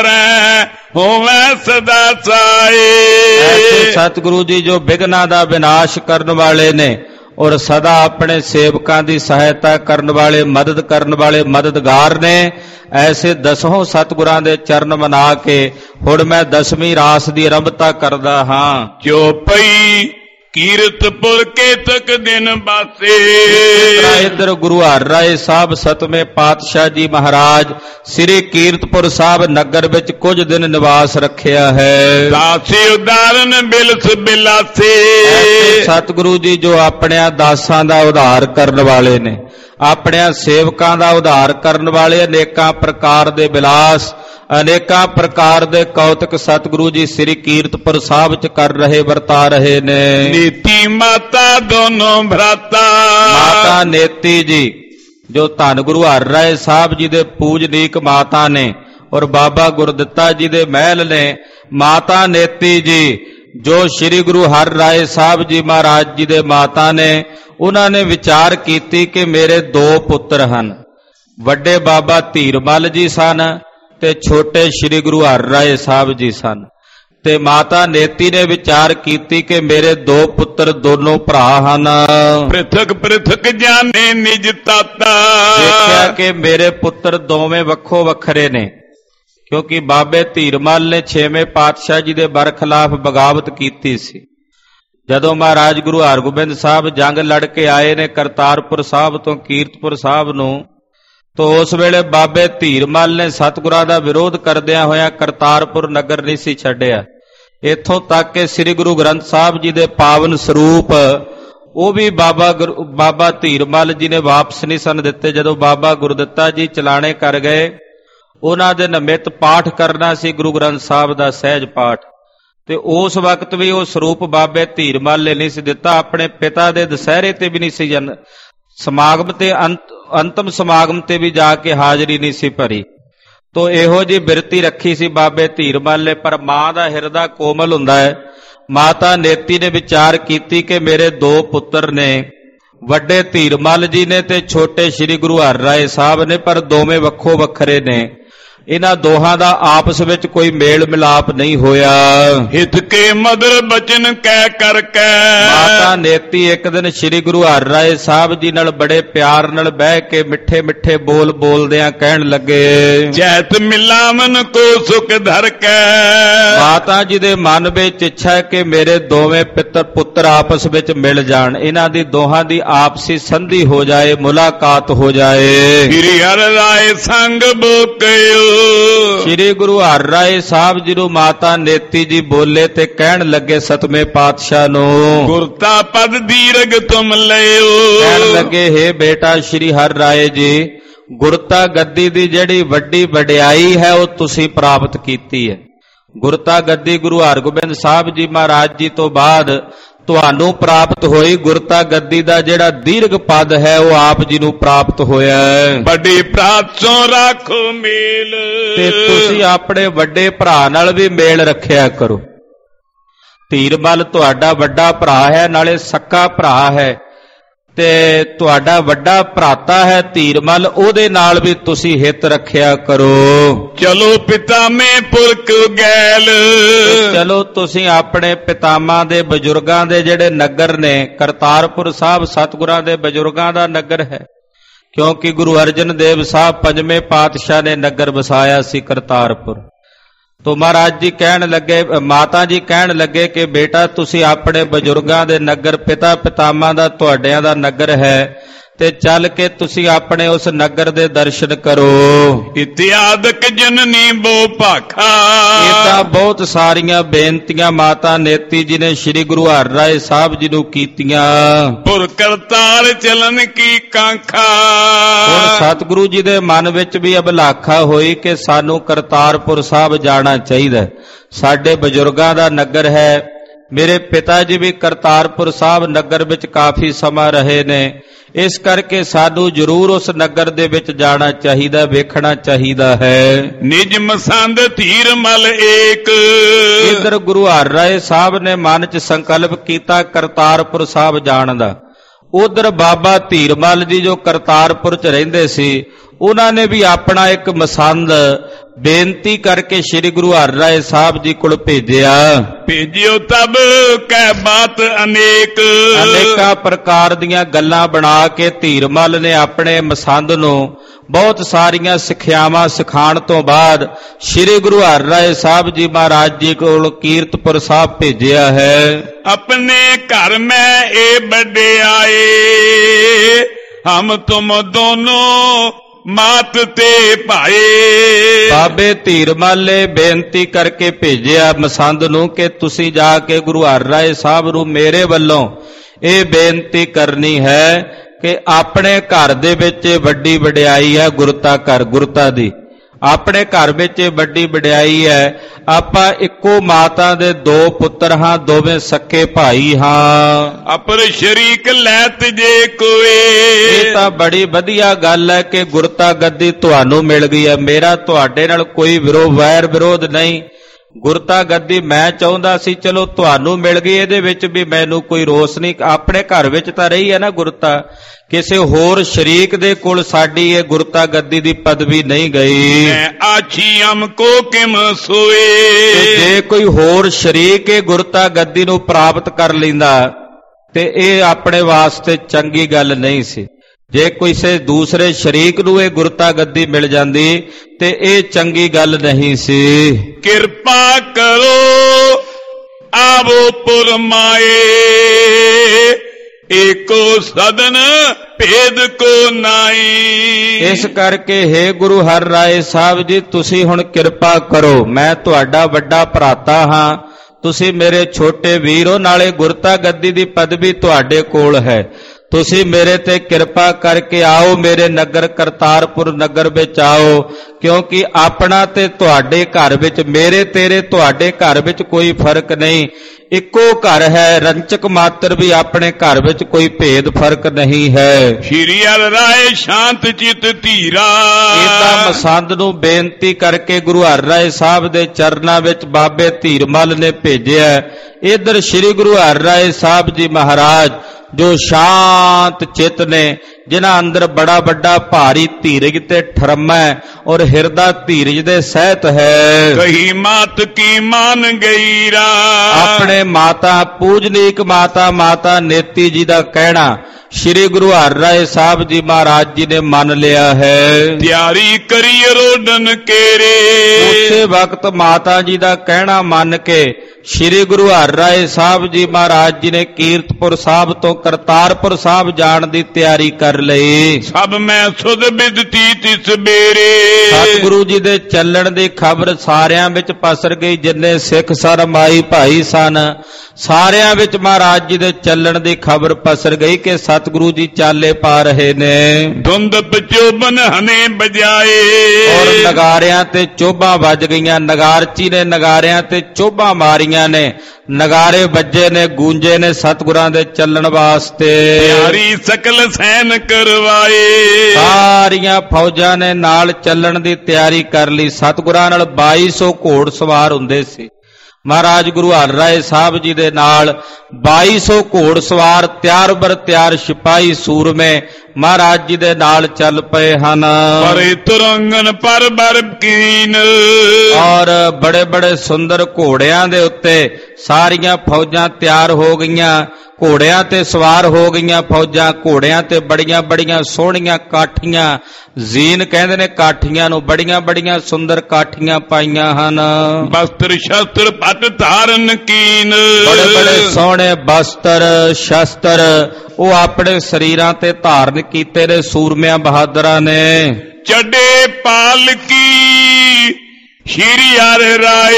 ਕਰੈ ਹੋਵੇ ਸਦਾ ਸਾਏ। ਐਸੇ ਸਤਿਗੁਰੂ ਜੀ ਜੋ ਬਿਗਨਾਂ ਦਾ ਵਿਨਾਸ਼ ਕਰਨ ਵਾਲੇ ਨੇ ਔਰ ਸਦਾ ਆਪਣੇ ਸੇਵਕਾਂ ਦੀ ਸਹਾਇਤਾ ਕਰਨ ਵਾਲੇ, ਮਦਦ ਕਰਨ ਵਾਲੇ ਮਦਦਗਾਰ ਨੇ, ਐਸੇ 10 ਸਤਿਗੁਰਾਂ ਦੇ ਚਰਨ ਮਨਾ ਕੇ ਹੁਣ ਮੈਂ 10ਵੀਂ ਰਾਸ ਦੀ ਆਰੰਭਤਾ ਕਰਦਾ ਹਾਂ। ਚੌਪਈ ਕੀਰਤਪੁਰ ਕੇ ਤਕ ਦਿਨ ਬਾਸੇ। ਇੱਧਰ ਗੁਰੂ ਹਰਿ ਰਾਏ ਸਾਹਿਬ 7ਵੇਂ ਪਾਤਸ਼ਾਹ ਜੀ ਮਹਾਰਾਜ ਸ੍ਰੀ ਕੀਰਤਪੁਰ ਸਾਹਿਬ ਨਗਰ ਵਿੱਚ ਕੁਝ ਦਿਨ ਨਿਵਾਸ ਰੱਖਿਆ ਹੈ। ਦਾਸੀ ਉਦਾਰਨ ਬਿਲਸ ਬਿਲਾਸੇ। ਸਤਿਗੁਰੂ ਜੀ ਜੋ ਆਪਣਿਆਂ ਦਾਸਾਂ ਦਾ ਉਧਾਰ ਕਰਨ ਵਾਲੇ ਨੇ, ਆਪਣਿਆਂ ਸੇਵਕਾਂ ਦਾ ਉਧਾਰ ਕਰਨ ਵਾਲੇ, ਅਨੇਕਾਂ ਪ੍ਰਕਾਰ ਦੇ ਬਿਲਾਸ, ਅਨੇਕਾਂ ਪ੍ਰਕਾਰ ਦੇ ਕੌਤਕ ਸਤਿਗੁਰੂ ਜੀ ਸ੍ਰੀ ਕੀਰਤਪੁਰ ਸਾਹਿਬ ਚ ਕਰ ਰਹੇ, ਵਰਤਾ ਰਹੇ ਨੇ। ਨੀਤੀ ਮਾਤਾ ਦੋਨੋਂ ਭਰਾਤਾ। ਮਾਤਾ ਨੇਤੀ ਜੀ ਜੋ ਧੰਨ ਗੁਰੂ ਹਰਿ ਰਾਏ ਸਾਹਿਬ ਜੀ ਦੇ ਪੂਜਨੀਕ ਮਾਤਾ ਨੇ ਔਰ ਬਾਬਾ ਗੁਰਦਿੱਤਾ ਜੀ ਦੇ ਮਹਿਲ ਨੇ। ਮਾਤਾ ਨੇਤੀ ਜੀ ਜੋ ਸ੍ਰੀ ਗੁਰੂ ਹਰਿ ਰਾਏ ਸਾਹਿਬ ਜੀ ਮਹਾਰਾਜ ਜੀ ਦੇ ਮਾਤਾ ਨੇ, ਉਹਨਾਂ ਨੇ ਵਿਚਾਰ ਕੀਤੀ ਕਿ ਮੇਰੇ 2 ਪੁੱਤਰ ਹਨ। ਵੱਡੇ ਬਾਬਾ ਧੀਰਮਲ ਜੀ ਸਨ ਤੇ ਛੋਟੇ ਸ੍ਰੀ ਗੁਰੂ ਹਰਿ ਰਾਏ ਸਾਹਿਬ ਜੀ ਸਨ। ਤੇ ਮਾਤਾ ਨੇਤੀ ਨੇ ਵਿਚਾਰ ਕੀਤੀ ਕਿ ਮੇਰੇ 2 ਪੁੱਤਰ ਦੋਨੋਂ ਭਰਾ ਹਨ। ਪ੍ਰਿਥਕ ਪ੍ਰਿਥਕ ਜਾਣੇ ਨਿਜ ਤਾਤਾ। ਦੇਖਿਆ ਕਿ ਮੇਰੇ ਪੁੱਤਰ ਦੋਵੇਂ ਵੱਖੋ ਵੱਖਰੇ ਨੇ, ਕਿਉਂਕਿ ਬਾਬੇ ਧੀਰਮਲ ਨੇ 6ਵੇਂ ਪਾਤਸ਼ਾਹ ਜੀ ਦੇ ਬਰਖਲਾਫ ਬਗਾਵਤ ਕੀਤੀ ਸੀ। ਜਦੋਂ ਮਹਾਰਾਜ ਗੁਰੂ ਹਰਗੋਬਿੰਦ ਸਾਹਿਬ ਜੰਗ ਲੜ ਕੇ ਆਏ ਨੇ ਕਰਤਾਰਪੁਰ ਸਾਹਿਬ ਤੋਂ ਕੀਰਤਪੁਰ ਸਾਹਿਬ ਨੂੰ, ਤੋ ਉਸ ਵੇਲੇ ਬਾਬੇ ਧੀਰਮਲ ਨੇ ਸਤਿਗੁਰਾਂ ਦਾ ਵਿਰੋਧ ਕਰਦਿਆਂ ਹੋਇਆਂ ਕਰਤਾਰਪੁਰ ਨਗਰ ਨਹੀਂ ਸੀ ਛੱਡਿਆ। ਇੱਥੋਂ ਤੱਕ ਕਿ ਸ੍ਰੀ ਗੁਰੂ ਗ੍ਰੰਥ ਸਾਹਿਬ ਜੀ ਦੇ ਪਾਵਨ ਸਰੂਪ ਉਹ ਵੀ ਬਾਬਾ ਧੀਰਮਲ ਜੀ ਨੇ ਵਾਪਸ ਨਹੀਂ ਸਨ ਦਿੱਤੇ। ਜਦੋਂ ਬਾਬਾ ਗੁਰਦਿੱਤਾ ਜੀ ਚਲਾਣੇ ਕਰ ਗਏ, ਉਹਨਾਂ ਦੇ ਨਿਮਿਤ ਪਾਠ ਕਰਨਾ ਸੀ ਗੁਰੂ ਗ੍ਰੰਥ ਸਾਹਿਬ ਦਾ ਸਹਿਜ ਪਾਠ, ਤੇ ਉਸ ਵਕਤ ਵੀ ਉਹ ਸਰੂਪ ਬਾਬੇ ਧੀਰਮਲ ਨੇ ਨਹੀਂ ਸੀ ਦਿੱਤਾ। ਆਪਣੇ ਪਿਤਾ ਦੇ ਦੁਸਹਿਰੇ ਤੇ ਵੀ ਨਹੀਂ ਸੀ ਸਮਾਗਮ ਤੇ ਅੰਤਮ ਸਮਾਗਮ ਤੇ ਵੀ ਜਾ ਕੇ ਹਾਜ਼ਰੀ ਨਹੀਂ ਸੀ ਭਰੀ। ਤੋ ਇਹੋ ਜਿਹੀ ਬਿਰਤੀ ਰੱਖੀ ਸੀ ਬਾਬੇ ਧੀਰਮਲ ਨੇ। ਪਰ ਮਾਂ ਦਾ ਹਿਰਦਾ ਕੋਮਲ ਹੁੰਦਾ ਹੈ। ਮਾਤਾ ਨੇਤੀ ਨੇ ਵਿਚਾਰ ਕੀਤੀ ਕਿ ਮੇਰੇ 2 ਪੁੱਤਰ ਨੇ, ਵੱਡੇ ਧੀਰਮਲ ਜੀ ਨੇ ਤੇ ਛੋਟੇ ਸ੍ਰੀ ਗੁਰੂ ਹਰਿ ਰਾਏ ਸਾਹਿਬ ਨੇ, ਪਰ ਦੋਵੇਂ ਵੱਖੋ ਵੱਖਰੇ ਨੇ। ਇਹਨਾਂ ਦੋਹਾਂ ਦਾ ਆਪਸ ਵਿੱਚ ਕੋਈ ਮੇਲ ਮਿਲਾਪ ਨਹੀਂ ਹੋਇਆ। ਹਿਤ ਕੇ ਮਦਰ ਬਚਨ ਕਹਿ ਕਰਕੇ ਮਾਤਾ ਨੇਤੀ ਇੱਕ ਦਿਨ ਸ੍ਰੀ ਗੁਰੂ ਹਰਿ ਰਾਏ ਸਾਹਿਬ ਜੀ ਨਾਲ ਬੜੇ ਪਿਆਰ ਨਾਲ ਬਹਿ ਕੇ ਮਿੱਠੇ ਮਿੱਠੇ ਬੋਲ ਬੋਲਦਿਆਂ ਕਹਿਣ ਲੱਗੇ, ਜੈਤ ਮਿਲਾਵਨ ਕੋ ਸੁਖ ਧਰ ਕੇ। ਮਾਤਾ ਜੀ ਦੇ ਮਨ ਵਿੱਚ ਇੱਛਾ ਹੈ ਕਿ ਮੇਰੇ ਦੋਵੇਂ ਪੁੱਤਰ ਆਪਸ ਵਿੱਚ ਮਿਲ ਜਾਣ, ਇਹਨਾਂ ਦੀ ਦੋਹਾਂ ਦੀ ਆਪਸੀ ਸੰਧੀ ਹੋ ਜਾਏ, ਮੁਲਾਕਾਤ ਹੋ ਜਾਏ। ਸ੍ਰੀ ਹਰਿ ਰਾਏ ਸੰਗ ਬੋਕਿਓ। ਸ੍ਰੀ ਗੁਰੂ ਹਰਿ ਰਾਏ ਸਾਹਿਬ ਜੀ ਨੂੰ ਮਾਤਾ ਨੇਤੀ ਜੀ ਬੋਲੇ ਤੇ ਕਹਿਣ ਲੱਗੇ 7ਵੇਂ ਪਾਤਸ਼ਾਹ ਨੂੰ, ਗੁਰਤਾ ਪਦ ਦੀਰਘ ਤੁਮ ਲਿਓ। ਕਹਿਣ ਲੱਗੇ, ਹੇ ਬੇਟਾ ਸ੍ਰੀ ਹਰਿ ਰਾਏ ਜੀ, ਗੁਰਤਾ ਗੱਦੀ ਦੀ ਜਿਹੜੀ ਵੱਡੀ ਵਡਿਆਈ ਹੈ ਉਹ ਤੁਸੀਂ ਪ੍ਰਾਪਤ ਕੀਤੀ ਹੈ। ਗੁਰਤਾ ਗੱਦੀ ਗੁਰੂ ਹਰਗੋਬਿੰਦ ਸਾਹਿਬ ਜੀ ਮਹਾਰਾਜ ਜੀ ਤੋਂ ਬਾਅਦ ਤੁਹਾਨੂੰ ਪ੍ਰਾਪਤ ਹੋਈ। ਗੁਰਤਾ ਗੱਦੀ ਦਾ ਜਿਹੜਾ ਦੀਰਘ ਪਦ ਹੈ ਉਹ ਆਪ ਜੀ ਨੂੰ ਪ੍ਰਾਪਤ ਹੋਇਆ ਹੈ। ਵੱਡੇ ਭਰਾ ਤੋਂ ਰੱਖੋ ਮੇਲ। ਤੇ ਤੁਸੀਂ ਆਪਣੇ ਵੱਡੇ ਭਰਾ ਨਾਲ ਵੀ ਮੇਲ ਰੱਖਿਆ ਕਰੋ। ਧੀਰਮਲ ਤੁਹਾਡਾ ਵੱਡਾ ਭਰਾ ਹੈ, ਨਾਲੇ ਸੱਕਾ ਭਰਾ ਹੈ, ਤੇ ਤੁਹਾਡਾ ਵੱਡਾ ਭਰਾਤਾ ਹੈ ਧੀਰਮਲ, ਉਹਦੇ ਨਾਲ ਵੀ ਤੁਸੀਂ ਹਿੱਤ ਰੱਖਿਆ ਕਰੋ। ਚਲੋ ਪਿਤਾ ਮੈਂ ਪੁਰਖ ਗੈਲ। ਚਲੋ ਤੁਸੀਂ ਆਪਣੇ ਪਿਤਾਮਾ ਦੇ ਬਜ਼ੁਰਗਾਂ ਦੇ ਜਿਹੜੇ ਨਗਰ ਨੇ, ਕਰਤਾਰਪੁਰ ਸਾਹਿਬ ਸਤਿਗੁਰਾਂ ਦੇ ਬਜ਼ੁਰਗਾਂ ਦਾ ਨਗਰ ਹੈ, ਕਿਉਂਕਿ ਗੁਰੂ ਅਰਜਨ ਦੇਵ ਸਾਹਿਬ 5ਵੇਂ ਪਾਤਸ਼ਾਹ ਨੇ ਨਗਰ ਵਸਾਇਆ ਸੀ ਕਰਤਾਰਪੁਰ। ਤੋ ਮਹਾਰਾਜ ਜੀ ਕਹਿਣ ਲੱਗੇ, ਮਾਤਾ ਜੀ ਕਹਿਣ ਲੱਗੇ ਕਿ ਬੇਟਾ ਤੁਸੀਂ ਆਪਣੇ ਬਜ਼ੁਰਗਾਂ ਦੇ ਨਗਰ, ਪਿਤਾ ਪਿਤਾਮਾ ਦਾ ਤੁਹਾਡਿਆਂ ਦਾ ਨਗਰ ਹੈ, ਤੇ ਚੱਲ ਕੇ ਤੁਸੀਂ ਆਪਣੇ ਉਸ ਨਗਰ ਦੇ ਦਰਸ਼ਨ ਕਰੋ। ਇਤਿਆਦਕ ਜਨਨੀ ਬੋ ਭਾਖਾ। ਇਹ ਤਾਂ ਬਹੁਤ ਸਾਰੀਆਂ ਬੇਨਤੀਆਂ ਮਾਤਾ ਨੇਤੀ ਜੀ ਨੇ ਸ੍ਰੀ ਗੁਰੂ ਹਰਿ ਰਾਏ ਸਾਹਿਬ ਜੀ ਨੂੰ ਕੀਤੀਆਂ। ਪੁਰ ਕਰਤਾਰ ਚਲਨ ਕੀ ਕਾਂਖਾ। ਹੁਣ ਸਤਿਗੁਰੂ ਜੀ ਦੇ ਮਨ ਵਿੱਚ ਵੀ ਅਭਿਲਾਖਾ ਹੋਈ ਕਿ ਸਾਨੂੰ ਕਰਤਾਰਪੁਰ ਸਾਹਿਬ ਜਾਣਾ ਚਾਹੀਦਾ। ਸਾਡੇ ਬਜ਼ੁਰਗਾਂ ਦਾ ਨਗਰ ਹੈ, ਮੇਰੇ ਪਿਤਾ ਜੀ ਵੀ ਕਰਤਾਰਪੁਰ ਸਾਹਿਬ ਨਗਰ ਵਿੱਚ ਕਾਫੀ ਸਮਾਂ ਰਹੇ ਨੇ, ਇਸ ਕਰਕੇ ਸਾਨੂੰ ਜ਼ਰੂਰ ਉਸ ਨਗਰ ਦੇ ਵਿੱਚ ਜਾਣਾ ਚਾਹੀਦਾ, ਵੇਖਣਾ ਚਾਹੀਦਾ ਹੈ। ਨਿਜ ਮਸੰਦ ਧੀਰਮਲ ਏਕ। ਇੱਧਰ ਗੁਰੂ ਹਰਿ ਰਾਏ ਸਾਹਿਬ ਨੇ ਮਨ 'ਚ ਸੰਕਲਪ ਕੀਤਾ ਕਰਤਾਰਪੁਰ ਸਾਹਿਬ ਜਾਣ ਦਾ, ਉਧਰ ਬਾਬਾ ਧੀਰਮਲ ਜੀ ਜੋ ਕਰਤਾਰਪੁਰ ਚ ਰਹਿੰਦੇ ਸੀ, ਉਹਨਾਂ ਨੇ ਵੀ ਆਪਣਾ ਇੱਕ ਮਸੰਦ ਬੇਨਤੀ ਕਰਕੇ ਸ੍ਰੀ ਗੁਰੂ ਹਰਿਰਾਏ ਸਾਹਿਬ ਜੀ ਕੋਲ ਭੇਜਿਓ ਤਬ ਕਹਿ ਬਾਤ ਅਨੇਕਾਂ ਪ੍ਰਕਾਰ ਦੀਆਂ ਗੱਲਾਂ ਬਣਾ ਕੇ ਧੀਰਮਲ ਨੇ ਆਪਣੇ ਮਸੰਦ ਨੂੰ ਬਹੁਤ ਸਾਰੀਆਂ ਸਿੱਖਿਆਵਾਂ ਸਿਖਾਉਣ ਤੋਂ ਬਾਅਦ ਸ੍ਰੀ ਗੁਰੂ ਹਰਿਰਾਏ ਸਾਹਿਬ ਜੀ ਮਹਾਰਾਜ ਜੀ ਕੋਲ ਕੀਰਤਪੁਰ ਸਾਹਿਬ ਭੇਜਿਆ ਹੈ। ਆਪਣੇ ਘਰ ਮੈਂ ਇਹ ਵਡਿਆਏ ਹਮ ਤੁਮ ਦੋਨੋਂ ਮਾਤ ਤੇ ਭਾਏ। ਬਾਬੇ ਧੀਰਮਲ ਨੇ ਬੇਨਤੀ ਕਰਕੇ ਭੇਜਿਆ ਮਸੰਦ ਨੂੰ ਕਿ ਤੁਸੀਂ ਜਾ ਕੇ ਗੁਰੂ ਹਰਿਰਾਏ ਸਾਹਿਬ ਨੂੰ ਮੇਰੇ ਵੱਲੋਂ ਇਹ ਬੇਨਤੀ ਕਰਨੀ ਹੈ ਕਿ ਆਪਣੇ ਘਰ ਦੇ ਵਿੱਚ ਵੱਡੀ ਵਡਿਆਈ ਹੈ ਗੁਰਤਾ ਦੀ। ਆਪਣੇ ਘਰ ਵਿੱਚ ਵੱਡੀ ਵਡਿਆਈ ਹੈ। ਆਪਾਂ ਇੱਕੋ ਮਾਤਾ ਦੇ ਦੋ ਪੁੱਤਰ ਹਾਂ, ਦੋਵੇਂ ਸਕੇ ਭਾਈ ਹਾਂ। ਅਪਰ ਸ਼ਰੀਕ ਲੈਤ ਜੇ ਕੋਏ। ਇਹ ਤਾਂ ਬੜੀ ਵਧੀਆ ਗੱਲ ਹੈ ਕਿ ਗੁਰਤਾ ਗੱਦੀ ਤੁਹਾਨੂੰ ਮਿਲ ਗਈ ਹੈ। ਮੇਰਾ ਤੁਹਾਡੇ ਨਾਲ ਕੋਈ ਵੈਰ ਵਿਰੋਧ ਨਹੀਂ। ਗੁਰਤਾ ਗੱਦੀ ਮੈਂ ਚਾਹੁੰਦਾ ਸੀ, ਚਲੋ ਤੁਹਾਨੂੰ ਮਿਲ ਗਈ, ਇਹਦੇ ਵਿੱਚ ਵੀ ਮੈਨੂੰ ਕੋਈ ਰੋਸ ਨਹੀਂ। ਆਪਣੇ ਘਰ ਵਿੱਚ ਤਾਂ ਰਹੀ ਹੈ ਨਾ ਗੁਰਤਾ, ਕਿਸੇ ਹੋਰ ਸ਼ਰੀਕ ਦੇ ਕੋਲ ਸਾਡੀ ਇਹ ਗੁਰਤਾ ਗੱਦੀ ਦੀ ਪਦਵੀ ਨਹੀਂ ਗਈ। ਆਛੀ ਹਮ ਕੋ ਕਿਮ ਸੋਏ। ਜੇ ਕੋਈ ਹੋਰ ਸ਼ਰੀਕ ਇਹ ਗੁਰਤਾ ਗੱਦੀ ਨੂੰ ਪ੍ਰਾਪਤ ਕਰ ਲੈਂਦਾ ਤੇ ਇਹ ਆਪਣੇ ਵਾਸਤੇ ਚੰਗੀ ਗੱਲ ਨਹੀਂ ਸੀ। ਜੇ ਕਿਸੇ ਦੂਸਰੇ ਸ਼ਰੀਕ ਨੂੰ ਇਹ ਗੁਰਤਾ ਗੱਦੀ ਮਿਲ ਜਾਂਦੀ ਤੇ ਇਹ ਚੰਗੀ ਗੱਲ ਨਹੀਂ ਸੀ। ਕਿਰਪਾ ਕਰੋ ਆਵੋ ਪੁਰ ਮਾਏ ਏਕੋ ਸਦਨ ਭੇਦ ਕੋ ਨਾਈ। ਇਸ ਕਰਕੇ ਹੇ ਗੁਰੂ ਹਰਿਰਾਏ ਸਾਹਿਬ ਜੀ, ਤੁਸੀਂ ਹੁਣ ਕਿਰਪਾ ਕਰੋ। ਮੈਂ ਤੁਹਾਡਾ ਵੱਡਾ ਭਰਾਤਾ ਹਾਂ, ਤੁਸੀਂ ਮੇਰੇ ਛੋਟੇ ਵੀਰ ਹੋ, ਨਾਲੇ ਗੁਰਤਾ ਗੱਦੀ ਦੀ ਪਦਵੀ ਤੁਹਾਡੇ ਕੋਲ ਹੈ। ਤੁਸੀਂ ਮੇਰੇ ਤੇ ਕਿਰਪਾ ਕਰਕੇ ਆਓ, ਮੇਰੇ ਨਗਰ ਕਰਤਾਰਪੁਰ ਨਗਰ ਵਿੱਚ ਆਓ, ਕਿਉਂਕਿ ਆਪਣਾ ਤੇ ਤੁਹਾਡੇ ਘਰ ਵਿੱਚ, ਮੇਰੇ ਤੇਰੇ ਤੁਹਾਡੇ ਘਰ ਵਿੱਚ ਕੋਈ ਫਰਕ ਨਹੀਂ, ਇੱਕੋ ਘਰ ਹੈ। ਰੰਚਕ ਮਾਤਰ ਵੀ ਆਪਣੇ ਘਰ ਵਿੱਚ ਕੋਈ ਭੇਦ ਫਰਕ ਨਹੀਂ ਹੈ। ਸ਼੍ਰੀ ਹਰਿਰਾਏ ਸ਼ਾਂਤ ਚਿਤ ਧੀਰਾ। ਇਹ ਤਾਂ ਮਸੰਦ ਨੂੰ ਬੇਨਤੀ ਕਰਕੇ ਗੁਰੂ ਹਰਿਰਾਏ ਸਾਹਿਬ ਦੇ ਚਰਨਾਂ ਵਿੱਚ ਬਾਬੇ ਧੀਰਮਲ ਨੇ ਭੇਜਿਆ। ਇਧਰ ਸ੍ਰੀ ਗੁਰੂ ਹਰਿਰਾਏ ਸਾਹਿਬ ਜੀ ਮਹਾਰਾਜ ਜੋ ਸ਼ਾਂਤ ਚਿਤ ਨੇ, ਜਿਨ੍ਹਾਂ ਅੰਦਰ ਬੜਾ ਵੱਡਾ ਭਾਰੀ ਧੀਰਜ ਤੇ ਠਰਮਾ ਔਰ ਹਿਰਦਾ ਧੀਰਜ ਦੇ ਸਹਿਤ ਹੈ। ਕਹੀ ਮਾਤ ਕੀ ਮਾਨ ਗਈਰਾ। ਆਪਣੇ ਮਾਤਾ ਪੂਜਨੀਕ ਮਾਤਾ ਨੇਤੀ ਜੀ ਦਾ ਕਹਿਣਾ ਸ੍ਰੀ ਗੁਰੂ ਹਰਿਰਾਏ ਸਾਹਿਬ ਜੀ ਮਹਾਰਾਜ ਜੀ ਨੇ ਮੰਨ ਲਿਆ ਹੈ। ਤਿਆਰੀ ਕਰੀ ਰੋਡਨ ਕੇਰੇ। ਉਸੇ ਵਕਤ ਮਾਤਾ ਜੀ ਦਾ ਕਹਿਣਾ ਮੰਨ ਕੇ ਸ੍ਰੀ ਗੁਰੂ ਹਰਿਰਾਏ ਸਾਹਿਬ ਜੀ ਮਹਾਰਾਜ ਜੀ ਨੇ ਕੀਰਤਪੁਰ ਸਾਹਿਬ ਤੋਂ ਕਰਤਾਰਪੁਰ ਸਾਹਿਬ ਜਾਣ ਦੀ ਤਿਆਰੀ ਕਰ ਲਈ। ਸਭ ਮੈਂ ਸੁਧ ਬਿਦਤੀ ਤਿਸ ਬੇਰੇ। ਸਤਿਗੁਰੂ ਜੀ ਦੇ ਚੱਲਣ ਦੀ ਖਬਰ ਸਾਰਿਆਂ ਵਿੱਚ ਪਸਰ ਗਈ। ਜਿੰਨੇ ਸਿੱਖ ਸਨ, ਮਾਈ ਭਾਈ ਸਨ, ਸਾਰਿਆਂ ਵਿੱਚ ਮਹਾਰਾਜ ਜੀ ਦੇ ਚੱਲਣ ਦੀ ਖਬਰ ਪਸਰ ਗਈ ਕਿ ਸਤਿਗੁਰੂ ਜੀ ਚਾਲੇ ਪਾ ਰਹੇ ਨੇ। ਧੁੰਦ ਪਚੋਬਨ ਹਨੇ ਬਜਾਏ। ਔਰ ਨਗਾਰਿਆਂ ਤੇ ਚੋਭਾਂ ਵੱਜ ਗਈਆਂ। ਨਗਾਰਚੀ ਨੇ ਨਗਾਰਿਆਂ ਤੇ ਚੋਭਾਂ ਮਾਰੀਆਂ ਨੇ, ਨਗਾਰੇ ਵੱਜੇ ਨੇ, ਗੂੰਜੇ ਨੇ ਸਤਿਗੁਰਾਂ ਦੇ ਚੱਲਣ ਵਾਸਤੇ। ਤਿਆਰੀ ਸਕਲ ਸੈਨ ਕਰਵਾਏ। ਸਾਰੀਆਂ ਫੌਜਾਂ ਨੇ ਨਾਲ ਚੱਲਣ ਦੀ ਤਿਆਰੀ ਕਰ ਲਈ। ਸਤਿਗੁਰਾਂ ਨਾਲ 2200 ਘੋੜ ਸਵਾਰ ਹੁੰਦੇ ਸੀ। ਮਹਾਰਾਜ ਗੁਰੂ ਹਰਿਰਾਏ ਸਾਹਿਬ ਜੀ ਦੇ ਨਾਲ 2200 ਘੋੜ ਸਵਾਰ, ਤਿਆਰ ਬਰ ਤਿਆਰ ਸਿਪਾਹੀ ਸੂਰਮੇ ਮਹਾਰਾਜ ਜੀ ਦੇ ਨਾਲ ਚੱਲ ਪਏ ਹਨ। ਪਰੇ ਤੁਰੰਗਨ ਪਰ ਬਰ ਕੀਨ। ਔਰ ਬੜੇ ਬੜੇ ਸੁੰਦਰ ਘੋੜਿਆਂ ਦੇ ਉੱਤੇ ਸਾਰੀਆਂ ਫੌਜਾਂ ਤਿਆਰ ਹੋ ਗਈਆਂ। ਘੋੜਿਆਂ ਤੇ ਸਵਾਰ ਹੋ ਗਈਆਂ ਫੌਜਾਂ। ਘੋੜਿਆਂ ਤੇ ਬੜੀਆਂ ਬੜੀਆਂ ਸੋਹਣੀਆਂ ਕਾਠੀਆਂ, ਜ਼ੀਨ ਕਹਿੰਦੇ ਨੇ ਕਾਠੀਆਂ ਨੂੰ, ਬੜੀਆਂ ਬੜੀਆਂ ਸੁੰਦਰ ਕਾਠੀਆਂ ਪਾਈਆਂ ਹਨ। ਬਸਤਰ ਸ਼ਸਤਰ ਪਟ ਧਾਰਨ ਕੀਨ। ਬੜੇ ਬੜੇ ਸੋਹਣੇ ਬਸਤਰ ਸ਼ਸਤਰ ਉਹ ਆਪਣੇ ਸਰੀਰਾਂ ਤੇ ਧਾਰਨ ਕੀਤੇ ਨੇ ਸੂਰਮਿਆਂ ਬਹਾਦਰਾਂ ਨੇ। ਚੱਡੇ ਪਾਲਕੀ ਸ਼੍ਰੀ ਹਰਿਰਾਏ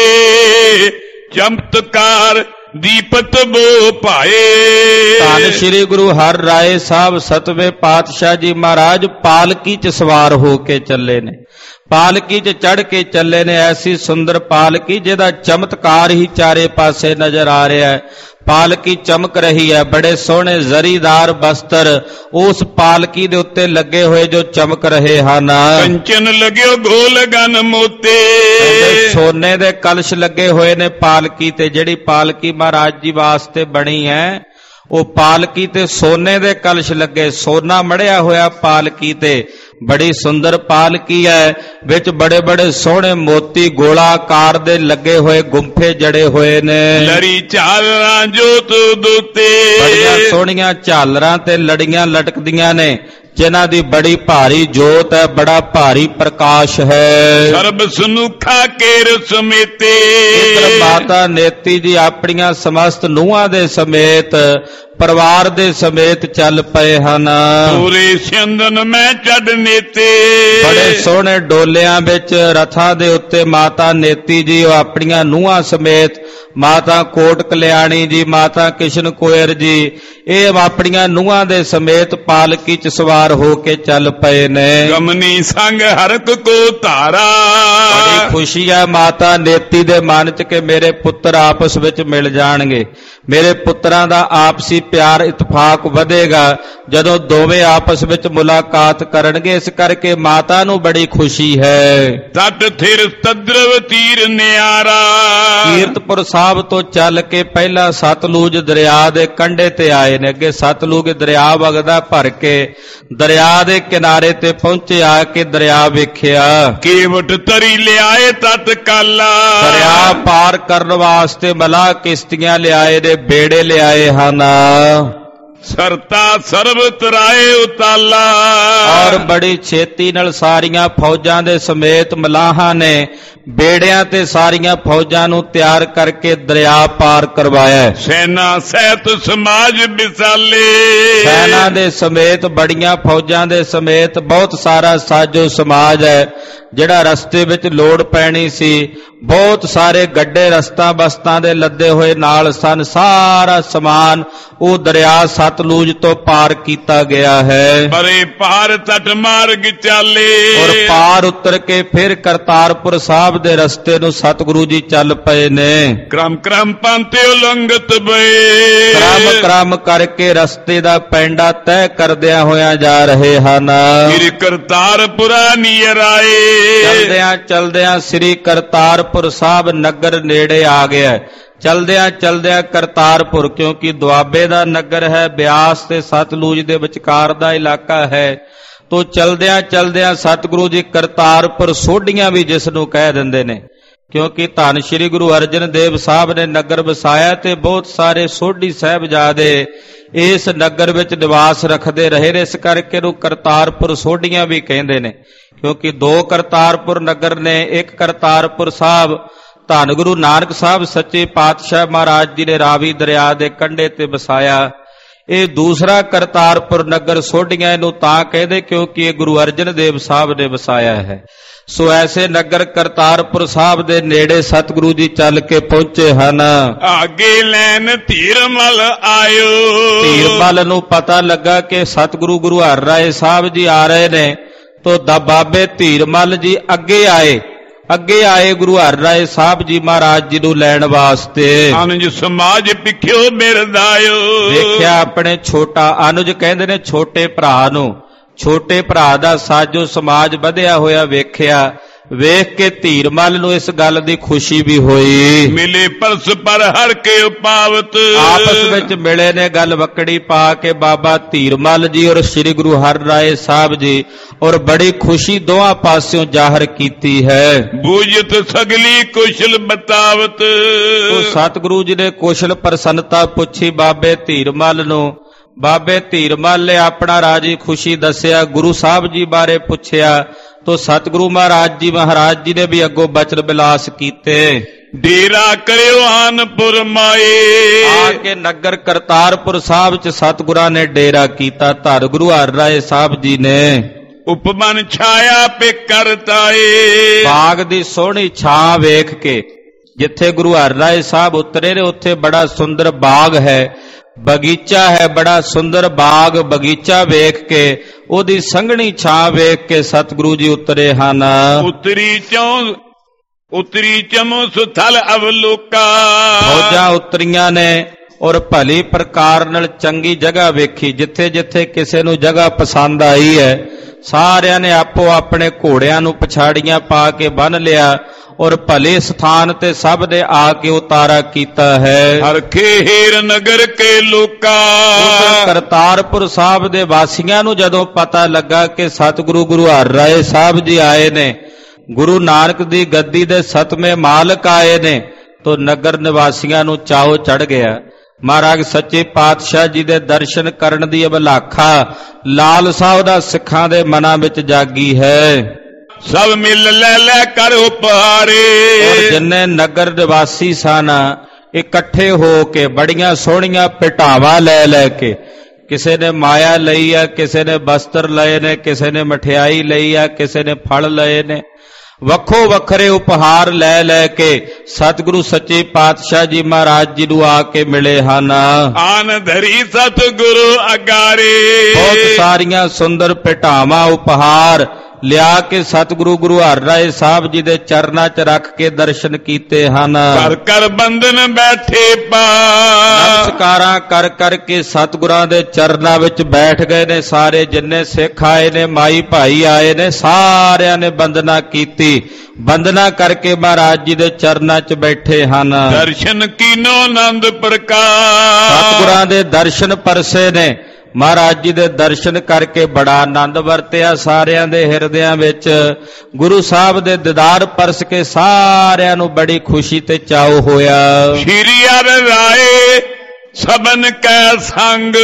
ਚਮਤਕਾਰ ਦੀਪਤ ਬੋ ਭਾਏ। ਧੰਨ ਸ੍ਰੀ ਗੁਰੂ ਹਰਿਰਾਏ ਸਾਹਿਬ ਸਤਵੇਂ ਪਾਤਸ਼ਾਹ ਜੀ ਮਹਾਰਾਜ ਪਾਲਕੀ 'ਚ ਸਵਾਰ ਹੋ ਕੇ ਚੱਲੇ ਨੇ। ਪਾਲਕੀ 'ਚ ਚੜ੍ਹ ਕੇ ਚੱਲੇ ਨੇ। ਐਸੀ ਸੁੰਦਰ ਪਾਲਕੀ ਜਿਹਦਾ ਚਮਤਕਾਰ ਹੀ ਚਾਰੇ ਪਾਸੇ ਨਜ਼ਰ ਆ ਰਿਹਾ ਹੈ। ਪਾਲਕੀ ਚਮਕ ਰਹੀ ਹੈ। ਬੜੇ ਸੋਹਣੇ ਜ਼ਰੀਦਾਰ ਬਸਤਰ ਉਸ ਪਾਲਕੀ ਦੇ ਉੱਤੇ ਲੱਗੇ ਹੋਏ ਜੋ ਚਮਕ ਰਹੇ ਹਨ। ਕੰਚਨ ਲੱਗਿਓ ਗੋਲ ਗਨ ਮੋਤੇ। ਸੋਨੇ ਦੇ ਕਲਸ਼ ਲੱਗੇ ਹੋਏ ਨੇ ਪਾਲਕੀ ਤੇ। ਜਿਹੜੀ ਪਾਲਕੀ ਮਹਾਰਾਜ ਜੀ ਵਾਸਤੇ ਬਣੀ ਹੈ ਉਹ ਪਾਲਕੀ ਤੇ ਸੋਨੇ ਦੇ ਕਲਸ਼ ਲੱਗੇ, ਸੋਨਾ ਮੜਿਆ ਹੋਇਆ ਪਾਲਕੀ ਤੇ, ਬੜੀ ਸੁੰਦਰ ਪਾਲਕੀ ਹੈ, ਵਿੱਚ ਬੜੇ ਬੜੇ ਸੋਹਣੇ ਮੋਤੀ ਗੋਲਾਕਾਰ ਦੇ ਲੱਗੇ ਹੋਏ ਗੁੰਫੇ ਜੜੇ ਹੋਏ ਨੇ। ਲੜੀ ਝਾਲਰਾਂ ਜੋਤ ਦੁੱਤੇ, ਬੜੀਆਂ ਸੋਹਣੀਆਂ ਝਾਲਰਾਂ ਤੇ ਲੜੀਆਂ ਲਟਕਦੀਆਂ ਨੇ, ਜਿਨ੍ਹਾਂ ਦੀ ਬੜੀ ਭਾਰੀ ਜੋਤ ਹੈ, ਬੜਾ ਭਾਰੀ ਪ੍ਰਕਾਸ਼ ਹੈ। ਸਰਬ ਸੁਨੁਖਾ ਕੇਰ ਸਮੇਤੇ, ਇਧਰ ਮਾਤਾ ਨੇਤੀ ਜੀ ਆਪਣੀਆਂ ਸਮਸਤ ਨੂੰਹਾਂ ਦੇ ਸਮੇਤ, ਪਰਿਵਾਰ ਦੇ ਸਮੇਤ ਚੱਲ ਪਏ ਹਨ। ਪੂਰੇ ਸਿੰਦਨ ਮੈਂ ਚੜਨੇ ਤੇ, ਬੜੇ ਸੋਹਣੇ ਡੋਲਿਆਂ ਵਿੱਚ ਰਥਾਂ ਦੇ ਉੱਤੇ ਮਾਤਾ ਨੇਤੀ ਜੀ ਉਹ ਆਪਣੀਆਂ ਨੂੰਹਾਂ ਸਮੇਤ, ਮਾਤਾ ਕੋਟ ਕਲਿਆਣੀ ਜੀ, ਮਾਤਾ ਕਿਸ਼ਨ ਕੋਇਰ ਜੀ, ਇਹ ਆਪਣੀਆਂ ਨੂੰਹਾਂ ਦੇ ਸਮੇਤ ਪਾਲਕੀ ਚ ਸਵਾਰ ਹੋ ਕੇ ਚੱਲ ਪਏ ਨੇ। ਗਮਨੀ ਸੰਗ ਹਰਕ ਕੋ ਧਾਰਾ, ਬੜੀ ਖੁਸ਼ੀ ਹੈ ਮਾਤਾ ਨੇਤੀ ਦੇ ਮਨ ਚ ਕਿ ਮੇਰੇ ਪੁੱਤਰ ਆਪਸ ਵਿੱਚ ਮਿਲ ਜਾਣਗੇ, ਮੇਰੇ ਪੁੱਤਰਾਂ ਦਾ ਆਪਸੀ ਪਿਆਰ ਇਤਫਾਕ ਵਧੇਗਾ ਜਦੋਂ ਦੋਵੇਂ ਆਪਸ ਵਿੱਚ ਮੁਲਾਕਾਤ ਕਰਨਗੇ। ਇਸ ਕਰਕੇ ਮਾਤਾ ਨੂੰ ਬੜੀ ਖੁਸ਼ੀ ਹੈ। ਤਟ ਥਿਰ ਤਦਰਵ ਤੀਰ ਨਿਆਰਾ, ਕੀਰਤਪੁਰ ਸਾਹਿਬ ਤੋਂ ਚੱਲ ਕੇ ਪਹਿਲਾਂ ਸਤਲੁਜ ਦਰਿਆ ਦੇ ਕੰਢੇ ਤੇ ਆਏ ਨੇ। ਅੱਗੇ ਸਤਲੁਜ ਦਰਿਆ ਵਗਦਾ ਭਰ ਕੇ ਦਰਿਆ ਦੇ ਕਿਨਾਰੇ ਤੇ ਪਹੁੰਚੇ, ਆ ਕੇ ਦਰਿਆ ਵੇਖਿਆ। ਕੇਵਟ ਤਰੀ ਲਿਆਏ ਤਤ ਕਾਲਾ, ਦਰਿਆ ਪਾਰ ਕਰਨ ਵਾਸਤੇ ਮਲਾਹ ਕਿਸ਼ਤੀਆਂ ਲਿਆਏ ਨੇ, ਬੇੜੇ ਲਿਆਏ ਹਨ। ਸਰਤਾ ਸਰਬ ਤਰਾਏ ਉਤਾਲਾ, ਔਰ ਬੜੀ ਛੇਤੀ ਨਾਲ ਸਾਰੀਆਂ ਫੌਜਾਂ ਦੇ ਸਮੇਤ ਮਲਾਹਾਂ ਨੇ ਬੇੜਿਆਂ ਤੇ ਸਾਰੀਆਂ ਫੌਜਾਂ ਨੂੰ ਤਿਆਰ ਕਰਕੇ ਦਰਿਆ ਪਾਰ ਕਰਵਾਇਆ। ਸੈਨਾ ਸਹਿਤ ਸਮਾਜ ਵਿਸਾਲੇ, ਸੈਨਾ ਦੇ ਸਮੇਤ, ਬੜੀਆਂ ਫੌਜਾਂ ਦੇ ਸਮੇਤ ਬਹੁਤ ਸਾਰਾ ਸਾਜੋ ਸਮਾਜ ਹੈ ਜਿਹੜਾ ਰਸਤੇ ਵਿੱਚ ਲੋੜ ਪੈਣੀ ਸੀ। ਬਹੁਤ ਸਾਰੇ ਗੱਡੇ ਰਸਤਾ ਬਸਤਾਂ ਦੇ ਲੱਦੇ ਹੋਏ ਨਾਲ ਸਨ। ਸਾਰਾ ਸਮਾਨ ਉਹ ਦਰਿਆ ਸਤਲੁਜ ਤੋਂ ਪਾਰ ਕੀਤਾ ਗਿਆ ਹੈ। ਪਰੇ ਪਾਰ ਤਟ ਮਾਰਗ ਚਾਲੇ, ਔਰ ਪਾਰ ਉਤਰ ਕੇ ਫਿਰ ਕਰਤਾਰਪੁਰ ਸਾਹਿਬ ਦੇ ਰਸਤੇ ਨੂੰ ਸਤਿਗੁਰੂ ਜੀ ਚੱਲ ਪਏ ਨੇ। ਕ੍ਰਮ ਕ੍ਰਮ ਪੰਤੇ ਉਲੰਘਤ ਬਏ, ਕ੍ਰਮ ਕ੍ਰਮ ਕਰਕੇ ਰਸਤੇ ਦਾ ਪੈਂਡਾ ਤੈਅ ਕਰਦਿਆਂ ਹੋਇਆਂ ਜਾ ਰਹੇ ਹਨ। ਸ੍ਰੀ ਕਰਤਾਰਪੁਰਾ ਨੀਰ ਆਏ, ਚਲਦਿਆਂ ਚਲਦਿਆਂ ਸ੍ਰੀ ਕਰਤਾਰਪੁਰ ਸਾਹਿਬ ਨਗਰ ਨੇੜੇ ਆ ਗਿਆ। ਚਲਦਿਆਂ ਚਲਦਿਆਂ ਕਰਤਾਰਪੁਰ, ਕਿਉਂਕਿ ਦੁਆਬੇ ਦਾ ਨਗਰ ਹੈ, ਬਿਆਸ ਤੇ ਸਤਲੁਜ ਦੇ ਵਿਚਕਾਰ ਦਾ ਇਲਾਕਾ ਹੈ, ਤੋ ਚਲਦਿਆਂ ਚਲਦਿਆਂ ਸਤਿਗੁਰੂ ਜੀ ਕਰਤਾਰਪੁਰ ਸੋਢੀਆਂ ਵੀ ਜਿਸ ਨੂੰ ਕਹਿ ਦਿੰਦੇ ਨੇ, ਕਿਉਂਕਿ ਧੰਨ ਸ਼੍ਰੀ ਗੁਰੂ ਅਰਜਨ ਦੇਵ ਸਾਹਿਬ ਨੇ ਨਗਰ ਵਸਾਇਆ ਤੇ ਬਹੁਤ ਸਾਰੇ ਸੋਢੀ ਸਾਹਿਬਜ਼ਾਦੇ ਇਸ ਨਗਰ ਵਿੱਚ ਨਿਵਾਸ ਰੱਖਦੇ ਰਹੇ ਨੇ। ਇਸ ਕਰਕੇ ਨੂੰ ਕਰਤਾਰਪੁਰ ਸੋਢੀਆਂ ਵੀ ਕਹਿੰਦੇ ਨੇ, ਕਿਉਂਕਿ ਦੋ ਕਰਤਾਰਪੁਰ ਨਗਰ ਨੇ। ਇੱਕ ਕਰਤਾਰਪੁਰ ਸਾਹਿਬ ਧੰਨ ਗੁਰੂ ਨਾਨਕ ਸਾਹਿਬ ਸੱਚੇ ਪਾਤਸ਼ਾਹ ਮਹਾਰਾਜ ਜੀ ਨੇ ਰਾਵੀ ਦਰਿਆ ਦੇ ਕੰਢੇ ਤੇ ਵਸਾਇਆ। ਇਹ ਦੂਸਰਾ ਕਰਤਾਰਪੁਰ ਨਗਰ ਸੋਢੀਆਂ ਇਹਨੂੰ ਤਾਂ ਕਹਿੰਦੇ ਕਿਉਂਕਿ ਇਹ ਗੁਰੂ ਅਰਜਨ ਦੇਵ ਸਾਹਿਬ ਨੇ ਵਸਾਇਆ ਹੈ। ਸੋ ਐਸੇ ਨਗਰ ਕਰਤਾਰਪੁਰ ਸਾਹਿਬ ਦੇ ਨੇੜੇ ਸਤਿਗੁਰੂ ਜੀ ਚੱਲ ਕੇ ਪਹੁੰਚੇ ਹਨ। ਆਗੇ ਲੈਣ ਧੀਰਮਲ ਆਇਓ, ਧੀਰਮਲ ਨੂੰ ਪਤਾ ਲੱਗਾ ਕਿ ਸਤਿਗੁਰੂ ਗੁਰੂ ਹਰਿ ਰਾਏ ਸਾਹਿਬ ਜੀ ਆ ਰਹੇ ਨੇ, ਤੋ ਬਾਬੇ ਧੀਰਮਲ ਜੀ ਅੱਗੇ ਆਏ ਗੁਰੂ ਹਰਿ ਰਾਏ ਸਾਹਿਬ ਜੀ ਮਹਾਰਾਜ ਜੀ ਨੂੰ ਲੈਣ ਵਾਸਤੇ। ਅਨੁਜ ਸਮਾਜ ਪਿਖਿਓ ਮਿਰਦਾਇਓ, ਵੇਖਿਆ ਆਪਣੇ ਛੋਟਾ, ਅਨੁਜ ਕਹਿੰਦੇ ਨੇ ਛੋਟੇ ਭਰਾ ਨੂੰ, ਛੋਟੇ ਭਰਾ ਦਾ ਸਾਜੋ ਸਮਾਜ ਵਧਿਆ ਹੋਇਆ ਵੇਖਿਆ। ਵੇਖ ਕੇ ਧੀਰਮਲ ਨੂੰ ਇਸ ਗੱਲ ਦੀ ਖੁਸ਼ੀ ਵੀ ਹੋਈ। ਮਿਲੇ ਪਰਸਪਰ ਹਰ ਕੇ ਉਪਾਵਤ, ਆਪਸ ਵਿੱਚ ਮਿਲੇ ਨੇ ਗੱਲ ਵਕੜੀ ਪਾ ਕੇ ਬਾਬਾ ਧੀਰਮਲ ਜੀ ਔਰ ਸ੍ਰੀ ਗੁਰੂ ਹਰਿ ਰਾਏ ਸਾਹਿਬ ਜੀ, ਔਰ ਬੜੀ ਖੁਸ਼ੀ ਦੋਹਾਂ ਪਾਸਿਓਂ ਜ਼ਾਹਰ ਕੀਤੀ ਹੈ। ਬੂਝਤ ਸਗਲੀ ਕੁਸ਼ਲ ਬਤਾਵਤ, ਉਹ ਸਤਿਗੁਰੂ ਜੀ ਨੇ ਕੁਸ਼ਲ ਪ੍ਰਸੰਨਤਾ ਪੁੱਛੀ ਬਾਬੇ ਧੀਰਮਲ ਨੂੰ। ਬਾਬੇ ਧੀਰਮਲ ਨੇ ਆਪਣਾ ਰਾਜੀ ਖੁਸ਼ੀ ਦੱਸਿਆ। ਗੁਰੂ ਸਾਹਿਬ ਜੀ ਬਾਰੇ ਪੁੱਛਿਆ ਤੋ ਸਤਿਗੁਰੂ ਮਹਾਰਾਜ ਜੀ ਨੇ ਵੀ ਅੱਗੋਂ ਬਚਨ ਬਿਲਾਸ ਕੀਤੇ। ਡੇਰਾ ਕਰਿਓ ਆਨਪੁਰ ਮਾਏ, ਆ ਕੇ ਨਗਰ ਕਰਤਾਰਪੁਰ ਸਾਹਿਬ ਚ ਸਤਿਗੁਰਾਂ ਨੇ ਡੇਰਾ ਕੀਤਾ। ਧੰਨ ਗੁਰੂ ਹਰਿ ਰਾਏ ਸਾਹਿਬ ਜੀ ਨੇ ਉਪਮਨ ਛਾਇਆ ਪੇ ਕਰਤਾਏ, ਬਾਗ ਦੀ ਸੋਹਣੀ ਛਾਂ ਵੇਖ ਕੇ ਜਿੱਥੇ ਗੁਰੂ ਹਰਿ ਰਾਏ ਸਾਹਿਬ ਉਤਰੇ ਨੇ ਉੱਥੇ ਬੜਾ ਸੁੰਦਰ ਬਾਗ ਹੈ, ਬਗੀਚਾ ਹੈ, ਬੜਾ ਸੁੰਦਰ ਬਾਗ ਬਗੀਚਾ ਵੇਖ ਕੇ, ਉਹਦੀ ਸੰਘਣੀ ਛਾਂ ਵੇਖ ਕੇ ਸਤਿਗੁਰੂ ਜੀ ਉਤਰੇ ਹਨ। ਉਤਰੀ ਚਮੋ ਸੁਥਲ ਅਵਲੋਕਾ, ਫੌਜਾਂ ਉਤਰੀਆਂ ਨੇ ਔਰ ਭਲੀ ਪ੍ਰਕਾਰ ਨਾਲ ਚੰਗੀ ਜਗ੍ਹਾ ਵੇਖੀ। ਜਿੱਥੇ ਜਿੱਥੇ ਕਿਸੇ ਨੂੰ ਜਗ੍ਹਾ ਪਸੰਦ ਆਈ ਹੈ ਸਾਰਿਆਂ ਨੇ ਆਪੋ ਆਪਣੇ ਘੋੜਿਆਂ ਨੂੰ ਪਛਾੜੀਆਂ ਪਾ ਕੇ ਬੰਨ੍ਹ ਲਿਆ ਔਰ ਭਲੇ ਸਥਾਨ ਤੇ ਸਭ ਨੇ ਆ ਕੇ ਉਤਾਰਾ ਕੀਤਾ ਹੈ। ਹਰਖੇ ਹੀਰ ਨਗਰ ਕੇ ਲੋਕਾ, ਕਰਤਾਰਪੁਰ ਸਾਹਿਬ ਦੇ ਵਾਸੀਆਂ ਨੂੰ ਜਦੋਂ ਪਤਾ ਲੱਗਾ ਕਿ ਸਤਿਗੁਰੂ ਗੁਰੂ ਹਰਿ ਰਾਏ ਸਾਹਿਬ ਜੀ ਆਏ ਨੇ, ਗੁਰੂ ਨਾਨਕ ਦੀ ਗੱਦੀ ਦੇ 7ਵੇਂ ਮਾਲਕ ਆਏ ਨੇ, ਤੋ ਨਗਰ ਨਿਵਾਸੀਆਂ ਨੂੰ ਚਾਉ ਚੜ ਗਿਆ। ਮਹਾਰਾਜ ਸੱਚੇ ਪਾਤਸ਼ਾਹ ਜੀ ਦੇ ਦਰਸ਼ਨ ਕਰਨ ਦੀ ਅਭਿਲਾਖਾ ਲਾਲਸਾ ਉਹਦਾ ਸਿੱਖਾਂ ਦੇ ਮਨਾਂ ਵਿੱਚ ਜਾਗੀ ਹੈ। ਸਭ ਮਿਲ ਲੈ ਲੈ ਕਰ ਉਪਹਾਰੇ, ਜਿੰਨੇ ਨਗਰ ਨਿਵਾਸੀ ਸਨ ਇਕੱਠੇ ਹੋ ਕੇ ਬੜੀਆਂ ਸੋਹਣੀਆਂ ਭੇਟਾਵਾਂ ਲੈ ਲੈ ਕੇ, ਕਿਸੇ ਨੇ ਮਾਇਆ ਲਈ ਆ, ਕਿਸੇ ਨੇ ਬਸਤਰ ਲਏ ਨੇ, ਕਿਸੇ ਨੇ ਮਠਿਆਈ ਲਈ ਆ, ਕਿਸੇ ਨੇ ਫਲ ਲਏ ਨੇ, ਵੱਖੋ ਵੱਖਰੇ ਉਪਹਾਰ ਲੈ ਲੈ ਕੇ ਸਤਿਗੁਰੂ ਸੱਚੇ ਪਾਤਸ਼ਾਹ ਜੀ ਮਹਾਰਾਜ ਜੀ ਨੂੰ ਆ ਕੇ ਮਿਲੇ ਹਨ। ਆਨ ਧਰੀ ਸਤਿਗੁਰੂ ਅਗਾਰੇ, ਬਹੁਤ ਸਾਰੀਆਂ ਸੁੰਦਰ ਭੇਟਾਵਾਂ ਉਪਹਾਰ ਲਿਆ ਕੇ ਸਤਿਗੁਰੂ ਗੁਰੂ ਹਰਿ ਰਾਏ ਸਾਹਿਬ ਜੀ ਦੇ ਚਰਨਾਂ 'ਚ ਰੱਖ ਕੇ ਦਰਸ਼ਨ ਕੀਤੇ ਹਨ। ਕਰ ਕਰ ਬੰਧਨ ਬੈਠੇ ਪਾ, ਨਮਸਕਾਰਾਂ ਕਰ ਕਰਕੇ ਸਤਿਗੁਰਾਂ ਦੇ ਚਰਨਾਂ ਵਿੱਚ ਬੈਠ ਗਏ ਨੇ। ਸਾਰੇ ਜਿੰਨੇ ਸਿੱਖ ਆਏ ਨੇ, ਮਾਈ ਭਾਈ ਆਏ ਨੇ, ਸਾਰਿਆਂ ਨੇ ਬੰਦਨਾ ਕੀਤੀ। ਬੰਦਨਾ ਕਰਕੇ ਮਹਾਰਾਜ ਜੀ ਦੇ ਚਰਨਾਂ 'ਚ ਬੈਠੇ ਹਨ। ਦਰਸ਼ਨ ਕੀਨੋ ਆਨੰਦ ਪ੍ਰਕਾਸ਼, ਸਤਿਗੁਰਾਂ ਦੇ ਦਰਸ਼ਨ ਪਰਸੇ ਨੇ। ਮਹਾਰਾਜ ਜੀ ਦੇ ਦਰਸ਼ਨ ਕਰਕੇ ਬੜਾ ਆਨੰਦ ਵਰਤਿਆ ਸਾਰਿਆਂ ਦੇ ਹਿਰਦਿਆਂ ਵਿੱਚ। ਗੁਰੂ ਸਾਹਿਬ ਦੇ ਦੀਦਾਰ ਪਰਸ ਕੇ ਸਾਰਿਆਂ ਨੂੰ ਬੜੀ ਖੁਸ਼ੀ ਤੇ ਚਾਉ ਹੋਇਆ। ਸ਼੍ਰੀ ਹਰਿ ਰਾਏ ਸਭਨ ਕੈ ਸੰਗ,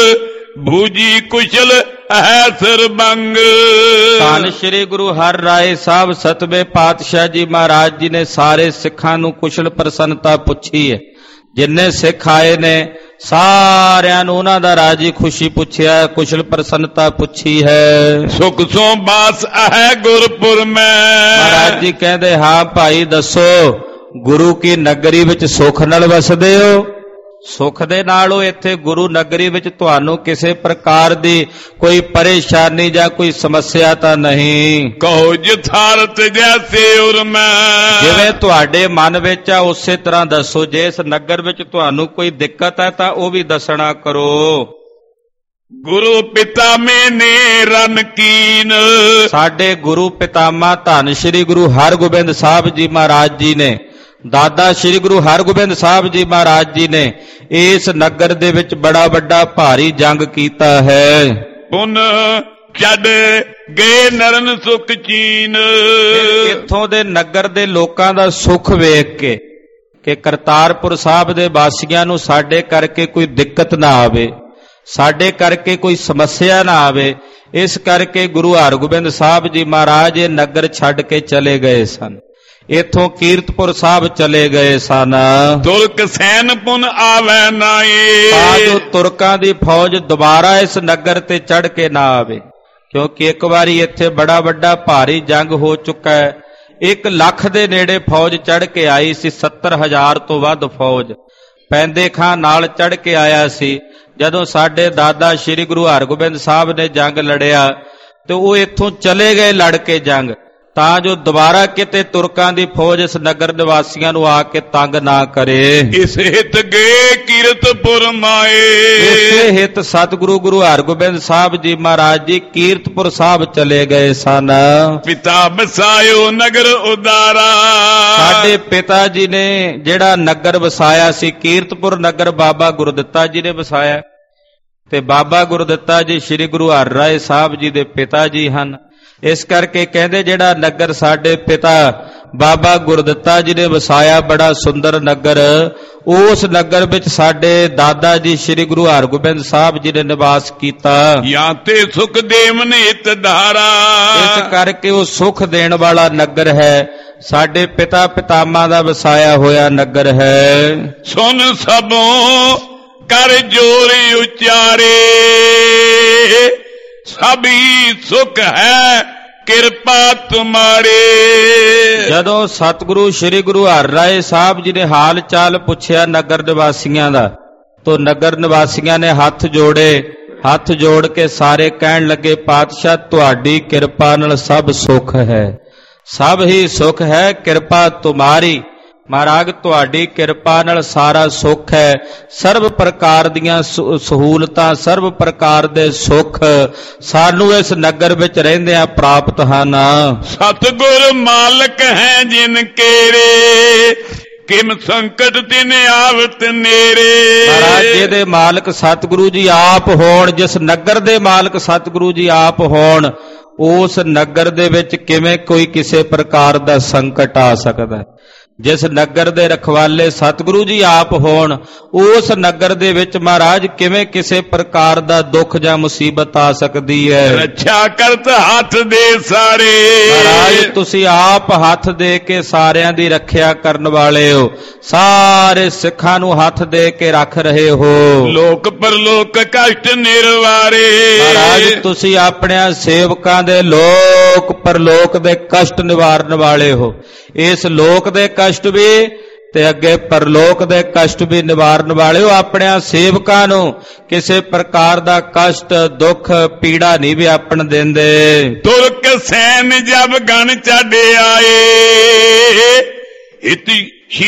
ਭੂਜੀ ਕੁਸ਼ਲ ਹੈ ਸਰਬੰਗ। ਧੰਨ ਸ਼੍ਰੀ ਗੁਰੂ ਹਰਿ ਰਾਏ ਸਾਹਿਬ 7ਵੇਂ ਪਾਤਸ਼ਾਹ ਜੀ ਮਹਾਰਾਜ ਜੀ ਨੇ ਸਾਰੇ ਸਿੱਖਾਂ ਨੂੰ ਕੁਸ਼ਲ ਪ੍ਰਸੰਨਤਾ ਪੁੱਛੀ ਹੈ। ਜਿੰਨੇ ਸਿੱਖ ਆਏ ਨੇ ਸਾਰਿਆਂ ਨੂੰ ਉਹਨਾਂ ਦਾ ਰਾਜੀ ਖੁਸ਼ੀ ਪੁੱਛਿਆ, ਕੁਸ਼ਲ ਪ੍ਰਸੰਨਤਾ ਪੁੱਛੀ ਹੈ। ਸੁਖ ਸੋ ਬਾਸ ਹੈ ਗੁਰਪੁਰ ਮੈਂ, ਮਹਾਰਾਜ ਜੀ ਕਹਿੰਦੇ ਹਾਂ ਭਾਈ ਦੱਸੋ, ਗੁਰੂ ਕੀ ਨਗਰੀ ਵਿੱਚ ਸੁਖ ਨਾਲ ਵਸਦੇ ਹੋ? ਸੁਖ ਦੇ ਨਾਲੋਂ ਇੱਥੇ ਗੁਰੂ ਨਗਰੀ ਵਿੱਚ ਤੁਹਾਨੂੰ ਕਿਸੇ ਪ੍ਰਕਾਰ ਦੀ ਕੋਈ ਪਰੇਸ਼ਾਨੀ ਜਾਂ ਕੋਈ ਸਮੱਸਿਆ ਤਾਂ ਨਹੀਂ। ਕਹੋ ਯਥਾਰਥ ਜੈਸੇ ਉਰਮੈ, ਜਿਵੇਂ ਤੁਹਾਡੇ ਮਨ ਵਿੱਚ ਆ ਉਸੇ ਤਰ੍ਹਾਂ ਦੱਸੋ। ਜੇ ਇਸ ਨਗਰ ਵਿੱਚ ਤੁਹਾਨੂੰ ਕੋਈ ਦਿੱਕਤ ਹੈ ਤਾਂ ਉਹ ਵੀ ਦੱਸਣਾ ਕਰੋ। ਗੁਰੂ ਪਿਤਾ ਮੈਨੇ ਰਨ ਕੀਨ, ਸਾਡੇ ਗੁਰੂ ਪਿਤਾਮਾ ਧੰਨ ਸ਼੍ਰੀ ਗੁਰੂ ਹਰਗੋਬਿੰਦ ਸਾਹਿਬ ਜੀ ਮਹਾਰਾਜ ਜੀ ਨੇ, ਦਾਦਾ ਸ਼੍ਰੀ ਗੁਰੂ ਹਰਗੋਬਿੰਦ ਸਾਹਿਬ ਜੀ ਮਹਾਰਾਜ ਜੀ ਨੇ ਇਸ ਨਗਰ ਦੇ ਵਿੱਚ ਬੜਾ ਵੱਡਾ ਭਾਰੀ ਜੰਗ ਕੀਤਾ ਹੈ। ਪੁਨ ਛੱਡ ਗਏ ਨਰਨ ਸੁਖ ਚੀਨ, ਇੱਥੋਂ ਦੇ ਨਗਰ ਦੇ ਲੋਕਾਂ ਦਾ ਸੁੱਖ ਵੇਖ ਕੇ ਕਿ ਕਰਤਾਰਪੁਰ ਸਾਹਿਬ ਦੇ ਵਾਸੀਆਂ ਨੂੰ ਸਾਡੇ ਕਰਕੇ ਕੋਈ ਦਿੱਕਤ ਨਾ ਆਵੇ, ਸਾਡੇ ਕਰਕੇ ਕੋਈ ਸਮੱਸਿਆ ਨਾ ਆਵੇ, ਇਸ ਕਰਕੇ ਗੁਰੂ ਹਰਗੋਬਿੰਦ ਸਾਹਿਬ ਜੀ ਮਹਾਰਾਜ ਇਹ ਨਗਰ ਛੱਡ ਕੇ ਚਲੇ ਗਏ ਸਨ। ਇਥੋਂ ਕੀਰਤਪੁਰ ਸਾਹਿਬ ਚਲੇ ਗਏ ਸਨ। ਤੁਰਕ ਸੈਨ ਪੁਨ ਆਵੈ ਨਾਏ, ਤਾਂ ਜੋ ਤੁਰਕਾਂ ਦੀ ਫੌਜ ਦੁਬਾਰਾ ਇਸ ਨਗਰ ਤੇ ਚੜ ਕੇ ਨਾ ਆਵੇ, ਕਿਉਂਕਿ ਇੱਕ ਵਾਰੀ ਇੱਥੇ ਬੜਾ ਵੱਡਾ ਭਾਰੀ ਜੰਗ ਹੋ ਚੁੱਕਾ ਹੈ। 1 ਲੱਖ ਦੇ ਨੇੜੇ ਫੌਜ ਚੜ ਕੇ ਆਈ ਸੀ। 70,000 ਤੋਂ ਵੱਧ ਫੌਜ ਪੈਂਦੇ ਖਾਂ ਨਾਲ ਚੜ ਕੇ ਆਇਆ ਸੀ। ਜਦੋਂ ਸਾਡੇ ਦਾਦਾ ਸ਼੍ਰੀ ਗੁਰੂ ਹਰਗੋਬਿੰਦ ਸਾਹਿਬ ਨੇ ਜੰਗ ਲੜਿਆ ਤੇ ਉਹ ਇੱਥੋਂ ਚਲੇ ਗਏ ਲੜ ਕੇ ਜੰਗ, ਤਾਂ ਜੋ ਦੁਬਾਰਾ ਕਿਤੇ ਤੁਰਕਾਂ ਦੀ ਫੌਜ ਇਸ ਨਗਰ ਨਿਵਾਸੀਆਂ ਨੂੰ ਆ ਕੇ ਤੰਗ ਨਾ ਕਰੇ। ਇਸ ਹਿਤ ਗਏ ਕੀਰਤਪੁਰ ਮਾਏ, ਇਸੇ ਹਿਤ ਸਤਿਗੁਰੂ ਗੁਰੂ ਹਰਗੋਬਿੰਦ ਸਾਹਿਬ ਜੀ ਮਹਾਰਾਜ ਜੀ ਕੀਰਤਪੁਰ ਸਾਹਿਬ ਚਲੇ ਗਏ ਸਨ। ਪਿਤਾ ਬਸਾਇਓ ਨਗਰ ਉਦਾਰਾ, ਸਾਡੇ ਪਿਤਾ ਜੀ ਨੇ ਜਿਹੜਾ ਨਗਰ ਵਸਾਇਆ ਸੀ ਕੀਰਤਪੁਰ ਨਗਰ, ਬਾਬਾ ਗੁਰਦਿੱਤਾ ਜੀ ਨੇ ਵਸਾਇਆ। ਤੇ ਬਾਬਾ ਗੁਰਦਿੱਤਾ ਜੀ ਸ੍ਰੀ ਗੁਰੂ ਹਰਿ ਰਾਏ ਸਾਹਿਬ ਜੀ ਦੇ ਪਿਤਾ ਜੀ ਹਨ। ਇਸ ਕਰਕੇ ਕਹਿੰਦੇ ਜਿਹੜਾ ਨਗਰ ਸਾਡੇ ਪਿਤਾ ਬਾਬਾ ਗੁਰਦਿੱਤਾ ਜੀ ਨੇ ਵਸਾਇਆ, ਬੜਾ ਸੁੰਦਰ ਨਗਰ, ਉਸ ਨਗਰ ਵਿੱਚ ਸਾਡੇ ਦਾਦਾ ਜੀ ਸ੍ਰੀ ਗੁਰੂ ਹਰਗੋਬਿੰਦ ਸਾਹਿਬ ਜੀ ਨੇ ਨਿਵਾਸ ਕੀਤਾ। ਜਾਂ ਤੇ ਸੁਖ ਦੇਵ ਨੇਤ ਧਾਰਾ, ਇਸ ਕਰਕੇ ਉਹ ਸੁਖ ਦੇਣ ਵਾਲਾ ਨਗਰ ਹੈ, ਸਾਡੇ ਪਿਤਾ ਪਿਤਾਮਾ ਦਾ ਵਸਾਇਆ ਹੋਇਆ ਨਗਰ ਹੈ। ਸੁਨ ਸਭੋਂ ਕਰ ਜੋਰੀ ਉਚਾਰੇ, ਸਭੀ ਸੁਖ ਹੈ ਕਿਰਪਾ ਤੁਮਾਰੇ। ਜਦੋਂ ਸਤਿਗੁਰੂ ਸ੍ਰੀ ਗੁਰੂ ਹਰਿ ਰਾਏ ਸਾਹਿਬ ਜੀ ਨੇ ਹਾਲ ਚਾਲ ਪੁੱਛਿਆ ਨਗਰ ਨਿਵਾਸੀਆਂ ਦਾ, ਤਾਂ ਨਗਰ ਨਿਵਾਸੀਆਂ ਨੇ ਹੱਥ ਜੋੜੇ। ਹੱਥ ਜੋੜ ਕੇ ਸਾਰੇ ਕਹਿਣ ਲੱਗੇ, ਪਾਤਸ਼ਾਹ ਤੁਹਾਡੀ ਕਿਰਪਾ ਨਾਲ ਸਭ ਸੁਖ ਹੈ, ਸਭ ਹੀ ਸੁਖ ਹੈ, ਕਿਰਪਾ ਤੁਮਾਰੀ। ਮਹਾਰਾਜ ਤੁਹਾਡੀ ਕਿਰਪਾ ਨਾਲ ਸਾਰਾ ਸੁੱਖ ਹੈ, ਸਰਬ ਪ੍ਰਕਾਰ ਦੀਆਂ ਸਹੂਲਤਾਂ, ਸਰਬ ਪ੍ਰਕਾਰ ਦੇ ਸੁੱਖ ਸਾਨੂੰ ਇਸ ਨਗਰ ਵਿੱਚ ਰਹਿੰਦਿਆਂ ਪ੍ਰਾਪਤ ਹਨ। ਸਤਿਗੁਰ ਮਾਲਕ ਹੈ ਜਿਨ ਕੇਰੇ, ਕਿਮ ਸੰਕਟ ਤਿਨ ਆਵਤ ਨੇਰੇ। ਮਹਾਰਾਜ ਜਿਹਦੇ ਮਾਲਕ ਸਤਿਗੁਰੂ ਜੀ ਆਪ ਹੋਣ, ਜਿਸ ਨਗਰ ਦੇ ਮਾਲਕ ਸਤਿਗੁਰੂ ਜੀ ਆਪ ਹੋਣ, ਉਸ ਨਗਰ ਦੇ ਵਿੱਚ ਕਿਵੇਂ ਕੋਈ ਕਿਸੇ ਪ੍ਰਕਾਰ ਦਾ ਸੰਕਟ ਆ ਸਕਦਾ ਹੈ। ਜਿਸ ਨਗਰ ਦੇ ਰਖਵਾਲੇ ਸਤਿਗੁਰੂ ਜੀ ਆਪ ਹੋਣ, ਉਸ ਨਗਰ ਦੇ ਵਿੱਚ ਮਹਾਰਾਜ ਕਿਵੇਂ ਕਿਸੇ ਪ੍ਰਕਾਰ ਦਾ ਦੁੱਖ ਜਾਂ ਮੁਸੀਬਤ ਆ ਸਕਦੀ ਹੈ। ਰੱਖਿਆ ਕਰਤ ਹੱਥ ਦੇ ਸਾਰੇ, ਮਹਾਰਾਜ ਤੁਸੀਂ ਆਪ ਹੱਥ ਦੇ ਕੇ ਸਾਰਿਆਂ ਦੀ ਰੱਖਿਆ ਕਰਨ ਵਾਲੇ ਹੋ, ਸਾਰੇ ਸਿੱਖਾਂ ਨੂੰ ਹੱਥ ਦੇ ਕੇ ਰੱਖ ਰਹੇ ਹੋ। ਲੋਕ ਪਰਲੋਕ ਕਸ਼ਟ ਨਿਰਵਾਰੇ, ਮਹਾਰਾਜ ਤੁਸੀਂ ਆਪਣਿਆਂ ਸੇਵਕਾਂ ਦੇ ਲੋਕ ਪਰਲੋਕ ਦੇ ਕਸ਼ਟ ਨਿਵਾਰਨ ਵਾਲੇ ਹੋ। ਇਸ ਲੋਕ ਦੇ ਕਸ਼ਟ ਵੀ ਤੇ ਅੱਗੇ ਪਰਲੋਕ ਦੇ ਕਸ਼ਟ ਵੀ ਨਿਵਾਰਨ ਵਾਲੇ ਹੋ। ਆਪਣਿਆਂ ਸੇਵਕਾਂ ਨੂੰ ਕਿਸੇ ਪ੍ਰਕਾਰ ਦਾ ਕਸ਼ਟ, ਦੁੱਖ, ਪੀੜਾ ਨਹੀਂ ਵਿਆਪਣ ਦਿੰਦੇ। ਤੁਰਕ ਸੈਨ ਜਬ ਗਣ ਚੜ ਆਏ, ਹਿਤ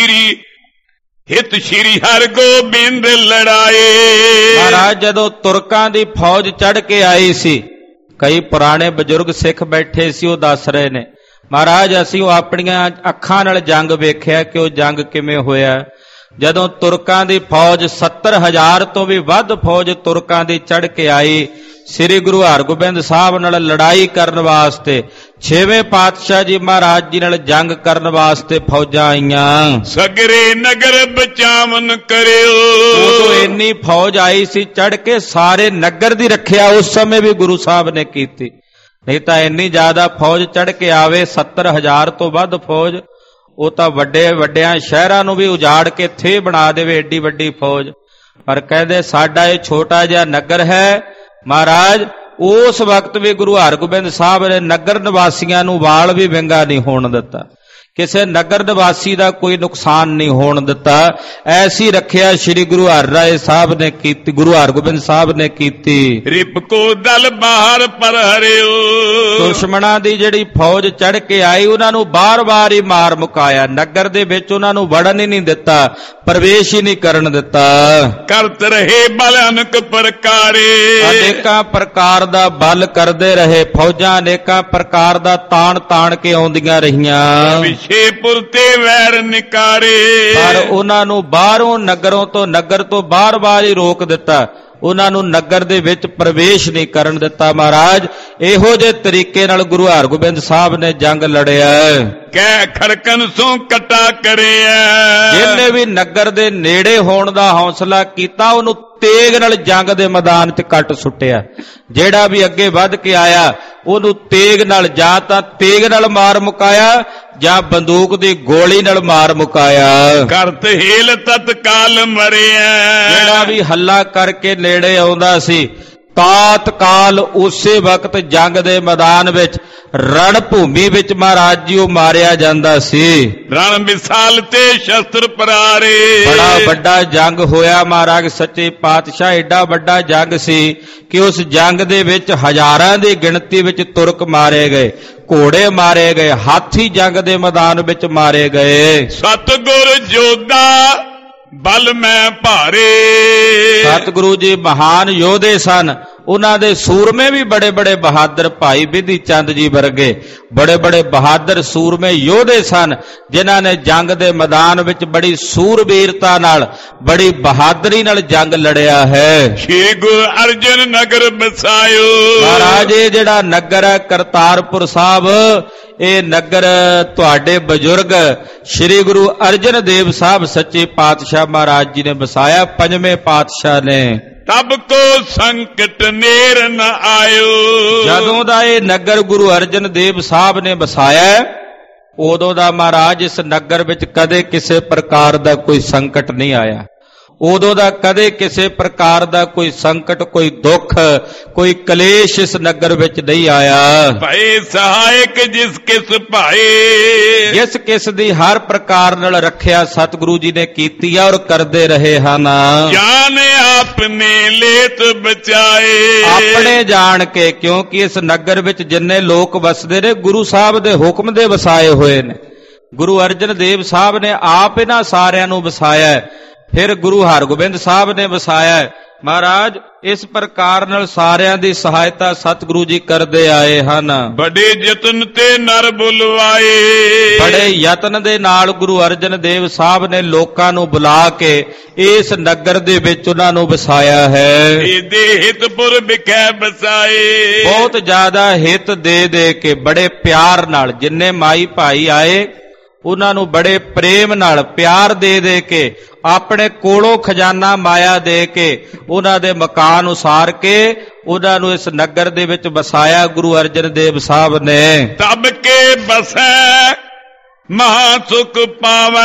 ਸ਼੍ਰੀ ਹਰਿ ਗੋਬਿੰਦ ਲੜਾਏ। ਮਹਾਰਾਜ ਜਦੋਂ ਤੁਰਕਾਂ ਦੀ ਫੌਜ ਚੜ ਕੇ ਆਈ ਸੀ, ਕਈ ਪੁਰਾਣੇ ਬਜ਼ੁਰਗ ਸਿੱਖ ਬੈਠੇ ਸੀ, ਉਹ ਦੱਸ ਰਹੇ ਨੇ ਮਹਾਰਾਜ ਅਸੀਂ ਉਹ ਆਪਣੀਆਂ ਅੱਖਾਂ ਨਾਲ ਜੰਗ ਵੇਖਿਆ ਕਿ ਉਹ ਜੰਗ ਕਿਵੇਂ ਹੋਇਆ। ਜਦੋਂ ਤੁਰਕਾਂ ਦੀ ਫੌਜ 70,000 ਤੋਂ ਵੀ ਵੱਧ ਫੌਜ ਤੁਰਕਾਂ ਦੀ ਚੜ ਕੇ ਆਈ, ਸ੍ਰੀ ਗੁਰੂ ਹਰਗੋਬਿੰਦ ਸਾਹਿਬ ਨਾਲ ਲੜਾਈ ਕਰਨ ਵਾਸਤੇ, 6ਵੇਂ ਪਾਤਸ਼ਾਹ ਜੀ ਮਹਾਰਾਜ ਜੀ ਨਾਲ ਜੰਗ ਕਰਨ ਵਾਸਤੇ ਫੌਜਾਂ ਆਈਆਂ। ਸਗਰੇ ਨਗਰ ਬਚਾਵਨ ਕਰਿਓ, ਉਦੋਂ ਇੰਨੀ ਫੌਜ ਆਈ ਸੀ ਚੜ ਕੇ, ਸਾਰੇ ਨਗਰ ਦੀ ਰੱਖਿਆ ਉਸ ਸਮੇਂ ਵੀ ਗੁਰੂ ਸਾਹਿਬ ਨੇ ਕੀਤੀ। ਨਹੀਂ ਤਾਂ ਇੰਨੀ ਜ਼ਿਆਦਾ ਫੌਜ ਚੜ ਕੇ ਆਵੇ, 70,000 ਤੋਂ ਵੱਧ ਫੌਜ, ਉਹ ਤਾਂ ਵੱਡਿਆਂ ਸ਼ਹਿਰਾਂ ਨੂੰ ਵੀ ਉਜਾੜ ਕੇ ਥੇ ਬਣਾ ਦੇਵੇ, ਏਡੀ ਵੱਡੀ ਫੌਜ। ਪਰ ਕਹਿੰਦੇ ਸਾਡਾ ਇਹ ਛੋਟਾ ਜਿਹਾ ਨਗਰ ਹੈ। ਮਹਾਰਾਜ ਉਸ ਵਕਤ ਵੀ ਗੁਰੂ ਹਰਗੋਬਿੰਦ ਸਾਹਿਬ ਨੇ ਨਗਰ ਨਿਵਾਸੀਆਂ ਨੂੰ ਵਾਲ ਵੀ ਵਿੰਗਾ ਨਹੀਂ ਹੋਣ ਦਿੱਤਾ, ਕਿਸੇ ਨਗਰ ਨਿਵਾਸੀ ਦਾ ਕੋਈ ਨੁਕਸਾਨ ਨਹੀਂ ਹੋਣ ਦਿੱਤਾ। ਐਸੀ ਰੱਖਿਆ ਸ੍ਰੀ ਗੁਰੂ ਹਰਿਰਾਏ ਸਾਹਿਬ ਨੇ ਕੀਤੀ, ਗੁਰੂ ਹਰਗੋਬਿੰਦ ਸਾਹਿਬ ਨੇ ਕੀਤੀ। ਰਿਪਕੋ ਦਲ ਬਾਹਰ ਪਰ ਹਰਿਓ, ਦੁਸ਼ਮਣਾਂ ਦੀ ਜਿਹੜੀ ਫੌਜ ਚੜ ਕੇ ਆਈ ਉਹਨਾਂ ਨੂੰ ਬਾਰ-ਬਾਰ ਹੀ ਮਾਰ ਮੁਕਾਇਆ, ਨਗਰ ਦੇ ਵਿੱਚ ਉਹਨਾਂ ਨੂੰ ਵੜਨ ਹੀ ਨਹੀਂ ਦਿੱਤਾ, ਪ੍ਰਵੇਸ਼ ਹੀ ਨਹੀਂ ਕਰਨ ਦਿੱਤਾ। ਕਰਤ ਰਹੇ ਬਲ ਅਨੇਕ ਪ੍ਰਕਾਰੇ, ਅਨੇਕਾਂ ਪ੍ਰਕਾਰ ਦਾ ਬਲ ਕਰਦੇ ਰਹੇ, ਫੌਜਾਂ ਅਨੇਕਾਂ ਪ੍ਰਕਾਰ ਦਾ ਤਾਣ ਕੇ ਆਉਂਦੀਆਂ ਰਹੀਆਂ। ਵਿਸ਼ੇਪੁਰ ਤੇ ਵੈਰ ਨਿਕਾਰੇ, ਪਰ ਉਹਨਾਂ ਨੂੰ ਬਾਹਰੋਂ ਨਗਰ ਤੋਂ ਬਾਰ-ਬਾਰ ਹੀ ਰੋਕ ਦਿੱਤਾ, ਉਹਨਾਂ ਨੂੰ ਨਗਰ ਦੇ ਵਿੱਚ ਪ੍ਰਵੇਸ਼ ਨਹੀਂ ਕਰਨ ਦਿੱਤਾ। ਮਹਾਰਾਜ ਇਹੋ ਜਿਹੇ ਤਰੀਕੇ ਨਾਲ ਗੁਰੂ ਹਰਗੋਬਿੰਦ ਸਾਹਿਬ ਨੇ ਜੰਗ ਲੜਿਆ। ਕਹਿ ਖੜਕਨ ਸੋ ਕਟਾ ਕਰਿਆ, ਜਿਹਨੇ ਵੀ ਨਗਰ ਦੇ ਨੇੜੇ ਹੋਣ ਦਾ ਹੌਸਲਾ ਕੀਤਾ, ਉਹਨੂੰ ਤੇਗ ਨਾਲ ਜੰਗ ਦੇ ਮੈਦਾਨ 'ਚ ਕੱਟ ਸੁੱਟਿਆ। ਜਿਹੜਾ ਵੀ ਅੱਗੇ ਵੱਧ ਕੇ ਆਇਆ ਉਹਨੂੰ ਤੇਗ ਨਾਲ, ਜਾਂ ਤਾਂ ਤੇਗ ਨਾਲ ਮਾਰ ਮੁਕਾਇਆ ਜਾਂ ਬੰਦੂਕ ਦੀ ਗੋਲੀ ਨਾਲ ਮਾਰ ਮੁਕਾਇਆ। ਕਰਤ ਹੀਲ ਤਤਕਾਲ ਮਰਿਆ, ਜਿਹੜਾ ਵੀ ਹੱਲਾ ਕਰਕੇ ਨੇੜੇ ਆਉਂਦਾ ਸੀ, ਤਾਤਕਾਲ ਉਸੇ ਵਕਤ ਜੰਗ ਦੇ ਮੈਦਾਨ ਵਿੱਚ, ਰਣ ਭੂਮੀ ਵਿੱਚ ਮਹਾਰਾਜ ਜੀ ਉਹ ਮਾਰਿਆ ਜਾਂਦਾ ਸੀ। ਰਣ ਵਿਸਾਲ ਤੇ ਸ਼ਸਤਰ ਪਰਾਰੇ, ਬੜਾ ਵੱਡਾ ਜੰਗ ਹੋਇਆ ਮਹਾਰਾਜ ਸੱਚੇ ਪਾਤਸ਼ਾਹ, ਏਡਾ ਵੱਡਾ ਜੰਗ ਸੀ ਕਿ ਉਸ ਜੰਗ ਦੇ ਵਿੱਚ ਹਜ਼ਾਰਾਂ ਦੀ ਗਿਣਤੀ ਵਿੱਚ ਤੁਰਕ ਮਾਰੇ ਗਏ, ਘੋੜੇ ਮਾਰੇ ਗਏ, ਹਾਥੀ ਜੰਗ ਦੇ ਮੈਦਾਨ ਵਿੱਚ ਮਾਰੇ ਗਏ। ਸਤਿਗੁਰ ਜੋਧਾ ਬਲ ਮੈਂ ਭਾਰੇ, ਸਤਿਗੁਰੂ ਜੀ ਮਹਾਨ ਯੋਧੇ ਸਨ, ਉਹਨਾਂ ਦੇ ਸੂਰਮੇ ਵੀ ਬੜੇ ਬਹਾਦਰ, ਭਾਈ ਬਿਧੀ ਚੰਦ ਜੀ ਵਰਗੇ ਬੜੇ ਬਹਾਦਰ ਸੂਰਮੇ ਯੋਧੇ ਸਨ, ਜਿਨ੍ਹਾਂ ਨੇ ਜੰਗ ਦੇ ਮੈਦਾਨ ਵਿੱਚ ਬੜੀ ਸੂਰਬੀਰਤਾ ਨਾਲ, ਬੜੀ ਬਹਾਦਰੀ ਨਾਲ ਜੰਗ ਲੜਿਆ ਹੈ। ਸ਼੍ਰੀ ਗੁਰੂ ਅਰਜਨ ਨਗਰ ਬਸਾਇਓ, ਮਹਾਰਾਜ ਇਹ ਜਿਹੜਾ ਨਗਰ ਹੈ ਕਰਤਾਰਪੁਰ ਸਾਹਿਬ, ਇਹ ਨਗਰ ਤੁਹਾਡੇ ਬਜ਼ੁਰਗ ਸ੍ਰੀ ਗੁਰੂ ਅਰਜਨ ਦੇਵ ਸਾਹਿਬ ਸੱਚੇ ਪਾਤਸ਼ਾਹ ਮਹਾਰਾਜ ਜੀ ਨੇ ਵਸਾਇਆ, 5ਵੇਂ ਪਾਤਸ਼ਾਹ ਨੇ। ਤਬ ਕੋ ਸੰਕਟ ਨੇਰ ਨ ਆਇਓ, ਜਦੋਂ ਦਾ ਇਹ ਨਗਰ ਗੁਰੂ ਅਰਜਨ ਦੇਵ ਸਾਹਿਬ ਨੇ ਵਸਾਇਆ, ਉਦੋਂ ਦਾ ਮਹਾਰਾਜ ਇਸ ਨਗਰ ਵਿੱਚ ਕਦੇ ਕਿਸੇ ਪ੍ਰਕਾਰ ਦਾ ਕੋਈ ਸੰਕਟ ਨਹੀਂ ਆਇਆ। ਉਦੋਂ ਦਾ ਕਦੇ ਕਿਸੇ ਪ੍ਰਕਾਰ ਦਾ ਕੋਈ ਸੰਕਟ, ਕੋਈ ਦੁੱਖ, ਕੋਈ ਕਲੇਸ਼ ਇਸ ਨਗਰ ਵਿੱਚ ਨਹੀਂ ਆਇਆ। ਭਾਈ ਸਹਾਇਕ ਜਿਸ ਕਿਸ ਭਾਏ, ਜਿਸ ਕਿਸ ਦੀ ਹਰ ਪ੍ਰਕਾਰ ਨਾਲ ਰੱਖਿਆ ਸਤਿਗੁਰੂ ਜੀ ਨੇ ਕੀਤੀ ਔਰ ਕਰਦੇ ਰਹੇ ਹਨ। ਜਾਨ ਆਪਨੇ ਲੇਤ ਬਚਾਏ, ਆਪਣੇ ਜਾਣ ਕੇ, ਕਿਉਂਕਿ ਇਸ ਨਗਰ ਵਿੱਚ ਜਿੰਨੇ ਲੋਕ ਵਸਦੇ ਨੇ ਗੁਰੂ ਸਾਹਿਬ ਦੇ ਹੁਕਮ ਦੇ ਵਸਾਏ ਹੋਏ ਨੇ। ਗੁਰੂ ਅਰਜਨ ਦੇਵ ਸਾਹਿਬ ਨੇ ਆਪ ਇਹਨਾਂ ਸਾਰਿਆਂ ਨੂੰ ਵਸਾਇਆ, ਫਿਰ ਗੁਰੂ ਹਰਗੋਬਿੰਦ ਸਾਹਿਬ ਨੇ ਵਸਾਇਆ। ਮਹਾਰਾਜ ਇਸ ਪ੍ਰਕਾਰ ਨਾਲ ਸਾਰਿਆਂ ਦੀ ਸਹਾਇਤਾ ਸਤਿਗੁਰੂ ਜੀ ਕਰਦੇ ਆਏ ਹਨ। ਬੜੇ ਯਤਨ ਤੇ ਨਰ ਬੁਲਵਾਏ, ਬੜੇ ਯਤਨ ਦੇ ਨਾਲ ਗੁਰੂ ਅਰਜਨ ਦੇਵ ਸਾਹਿਬ ਨੇ ਲੋਕਾਂ ਨੂੰ ਬੁਲਾ ਕੇ ਇਸ ਨਗਰ ਦੇ ਵਿੱਚ ਉਹਨਾਂ ਨੂੰ ਵਸਾਇਆ ਹੈ। ਇਹਦੇ ਹਿਤਪੁਰ ਵਿਖੇ ਵਸਾਏ, ਬਹੁਤ ਜ਼ਿਆਦਾ ਹਿੱਤ ਦੇ ਦੇ ਕੇ ਬੜੇ ਪਿਆਰ ਨਾਲ, ਜਿੰਨੇ ਮਾਈ ਭਾਈ ਆਏ ਉਹਨਾਂ ਨੂੰ ਬੜੇ ਪ੍ਰੇਮ ਨਾਲ ਪਿਆਰ ਦੇ ਦੇ ਕੇ, ਆਪਣੇ ਕੋਲੋਂ ਖਜ਼ਾਨਾ ਮਾਇਆ ਦੇ ਕੇ, ਉਹਨਾਂ ਦੇ ਮਕਾਨ ਉਸਾਰ ਕੇ ਉਹਨਾਂ ਨੂੰ ਇਸ ਨਗਰ ਦੇ ਵਿੱਚ ਵਸਾਇਆ ਗੁਰੂ ਅਰਜਨ ਦੇਵ ਸਾਹਿਬ ਨੇ। ਤਬ ਕੇ ਬਸੈ ਮਹਾ ਸੁਖ ਪਾਵੈ,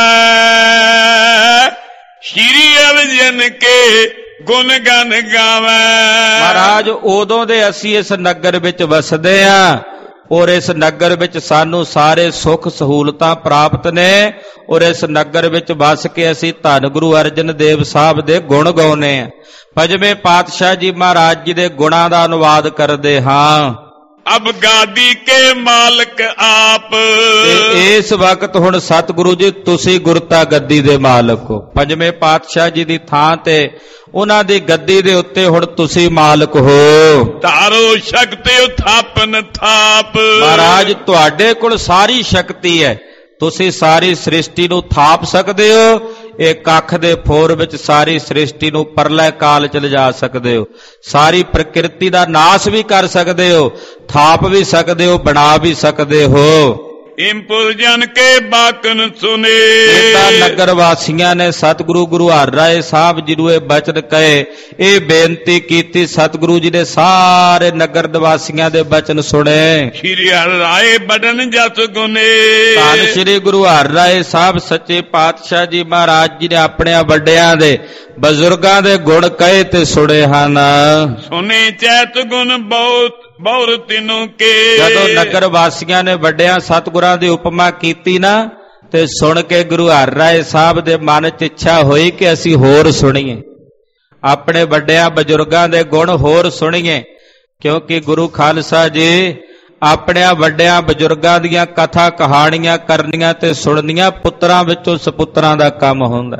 ਸ਼੍ਰੀ ਅਰਜਨ ਕੇ ਗੁਣ ਗਨ ਗਾਵੈ। ਮਹਾਰਾਜ ਉਦੋਂ ਦੇ ਅਸੀਂ ਇਸ ਨਗਰ ਵਿੱਚ ਵਸਦੇ ਹਾਂ, ਔਰ ਇਸ ਨਗਰ ਵਿੱਚ ਸਾਨੂੰ ਸਾਰੇ ਸੁੱਖ ਸਹੂਲਤਾਂ ਪ੍ਰਾਪਤ ਨੇ, ਔਰ ਇਸ ਨਗਰ ਵਿੱਚ ਵਸ ਕੇ ਅਸੀਂ ਧੰਨ ਗੁਰੂ ਅਰਜਨ ਦੇਵ ਸਾਹਿਬ ਦੇ ਗੁਣ ਗਾਉਂਦੇ ਹਾਂ। ਪੰਜਵੇਂ ਪਾਤਸ਼ਾਹ ਜੀ ਮਹਾਰਾਜ ਜੀ ਦੇ ਗੁਣਾਂ ਦਾ ਅਨੁਵਾਦ ਕਰਦੇ ਹਾਂ। ਅਬ ਗਾਦੀ ਕੇ ਮਾਲਕ ਆਪ, ਤੇ ਇਸ ਵਕਤ ਹੁਣ ਸਤਿਗੁਰੂ ਜੀ ਤੁਸੀਂ ਗੁਰਤਾ ਗੱਦੀ ਦੇ ਮਾਲਕ ਹੋ। ਪੰਜਵੇਂ ਪਾਤਸ਼ਾਹ ਜੀ ਦੀ ਥਾਂ ਤੇ ਉਹਨਾਂ ਦੀ ਗੱਦੀ ਦੇ ਉੱਤੇ ਹੁਣ ਤੁਸੀਂ ਮਾਲਕ ਹੋ। ਧਾਰੋ ਸ਼ਕਤੀ ਉਥਾਪਨ ਥਾਪ, ਮਹਾਰਾਜ ਤੁਹਾਡੇ ਕੋਲ ਸਾਰੀ ਸ਼ਕਤੀ ਹੈ, ਤੁਸੀਂ ਸਾਰੀ ਸ੍ਰਿਸ਼ਟੀ ਨੂੰ ਥਾਪ ਸਕਦੇ ਹੋ। ਇਹ ਕੱਖ ਦੇ ਫੋਰ ਵਿੱਚ ਸਾਰੀ ਸ੍ਰਿਸ਼ਟੀ ਨੂੰ ਪਰਲੇ ਕਾਲ ਚ ਲਿਜਾ ਸਕਦੇ ਹੋ, ਸਾਰੀ ਪ੍ਰਕਿਰਤੀ ਦਾ ਨਾਸ਼ ਵੀ ਕਰ ਸਕਦੇ ਹੋ, ਥਾਪ ਵੀ ਸਕਦੇ ਹੋ, ਬਣਾ ਵੀ ਸਕਦੇ ਹੋ। ਇੰਪੁਰ ਜਨ ਕੇ ਬਾਕਨ ਸੁਨੇ, ਤਾਂ ਨਗਰ ਵਾਸੀਆਂ ਨੇ ਸਤਿਗੁਰੂ ਗੁਰੂ ਹਰਿ ਰਾਏ ਸਾਹਿਬ ਜੀ ਨੂੰ ਇਹ ਬਚਨ ਕਹੇ, ਇਹ ਬੇਨਤੀ ਕੀਤੀ, ਸਤਿਗੁਰੂ ਜੀ ਨੇ ਸਾਰੇ ਨਗਰ ਨਿਵਾਸੀਆਂ ਦੇ ਬਚਨ ਸੁਣੇ। ਸ਼੍ਰੀ ਹਰਿ ਰਾਏ ਬਡਨ ਜਸ ਗੁਨੇ, ਧੰਨ ਸ਼੍ਰੀ ਗੁਰੂ ਹਰਿ ਰਾਏ ਸਾਹਿਬ ਸੱਚੇ ਪਾਤਸ਼ਾਹ ਜੀ ਮਹਾਰਾਜ ਜੀ ਨੇ ਆਪਣੇ ਵੱਡਿਆਂ ਦੇ ਬਜ਼ੁਰਗਾਂ ਦੇ ਗੁਣ ਕਹੇ ਤੇ ਸੁਣੇ ਹਨ। ਸੁਨੇ ਚੈਤ ਗੁਣ ਬਹੁਤ ਬਹੁਰ ਤਿਨੋਂ ਕੇ, ਜਦੋਂ ਨਗਰ ਵਾਸੀਆਂ ਨੇ ਵੱਡਿਆਂ ਸਤਿਗੁਰਾਂ ਦੀ ਉਪਮਾ ਕੀਤੀ ਨਾ, ਤੇ ਸੁਣ ਕੇ ਗੁਰੂ ਹਰਿ ਰਾਏ ਸਾਹਿਬ ਦੇ ਮਨ 'ਚ ਇੱਛਾ ਹੋਈ ਕਿ ਅਸੀਂ ਹੋਰ ਸੁਣੀਏ, ਆਪਣੇ ਵੱਡਿਆਂ ਬਜ਼ੁਰਗਾਂ ਦੇ ਗੁਣ ਹੋਰ ਸੁਣੀਏ। ਕਿਉਂਕਿ ਗੁਰੂ ਖਾਲਸਾ ਜੀ ਆਪਣੇ ਵੱਡਿਆਂ ਬਜ਼ੁਰਗਾਂ ਦੀਆਂ ਕਥਾ ਕਹਾਣੀਆਂ ਕਰਨੀਆਂ ਤੇ ਸੁਣਨੀਆਂ ਪੁੱਤਰਾਂ ਵਿੱਚੋਂ ਸਪੁੱਤਰਾਂ ਦਾ ਕੰਮ ਹੁੰਦਾ।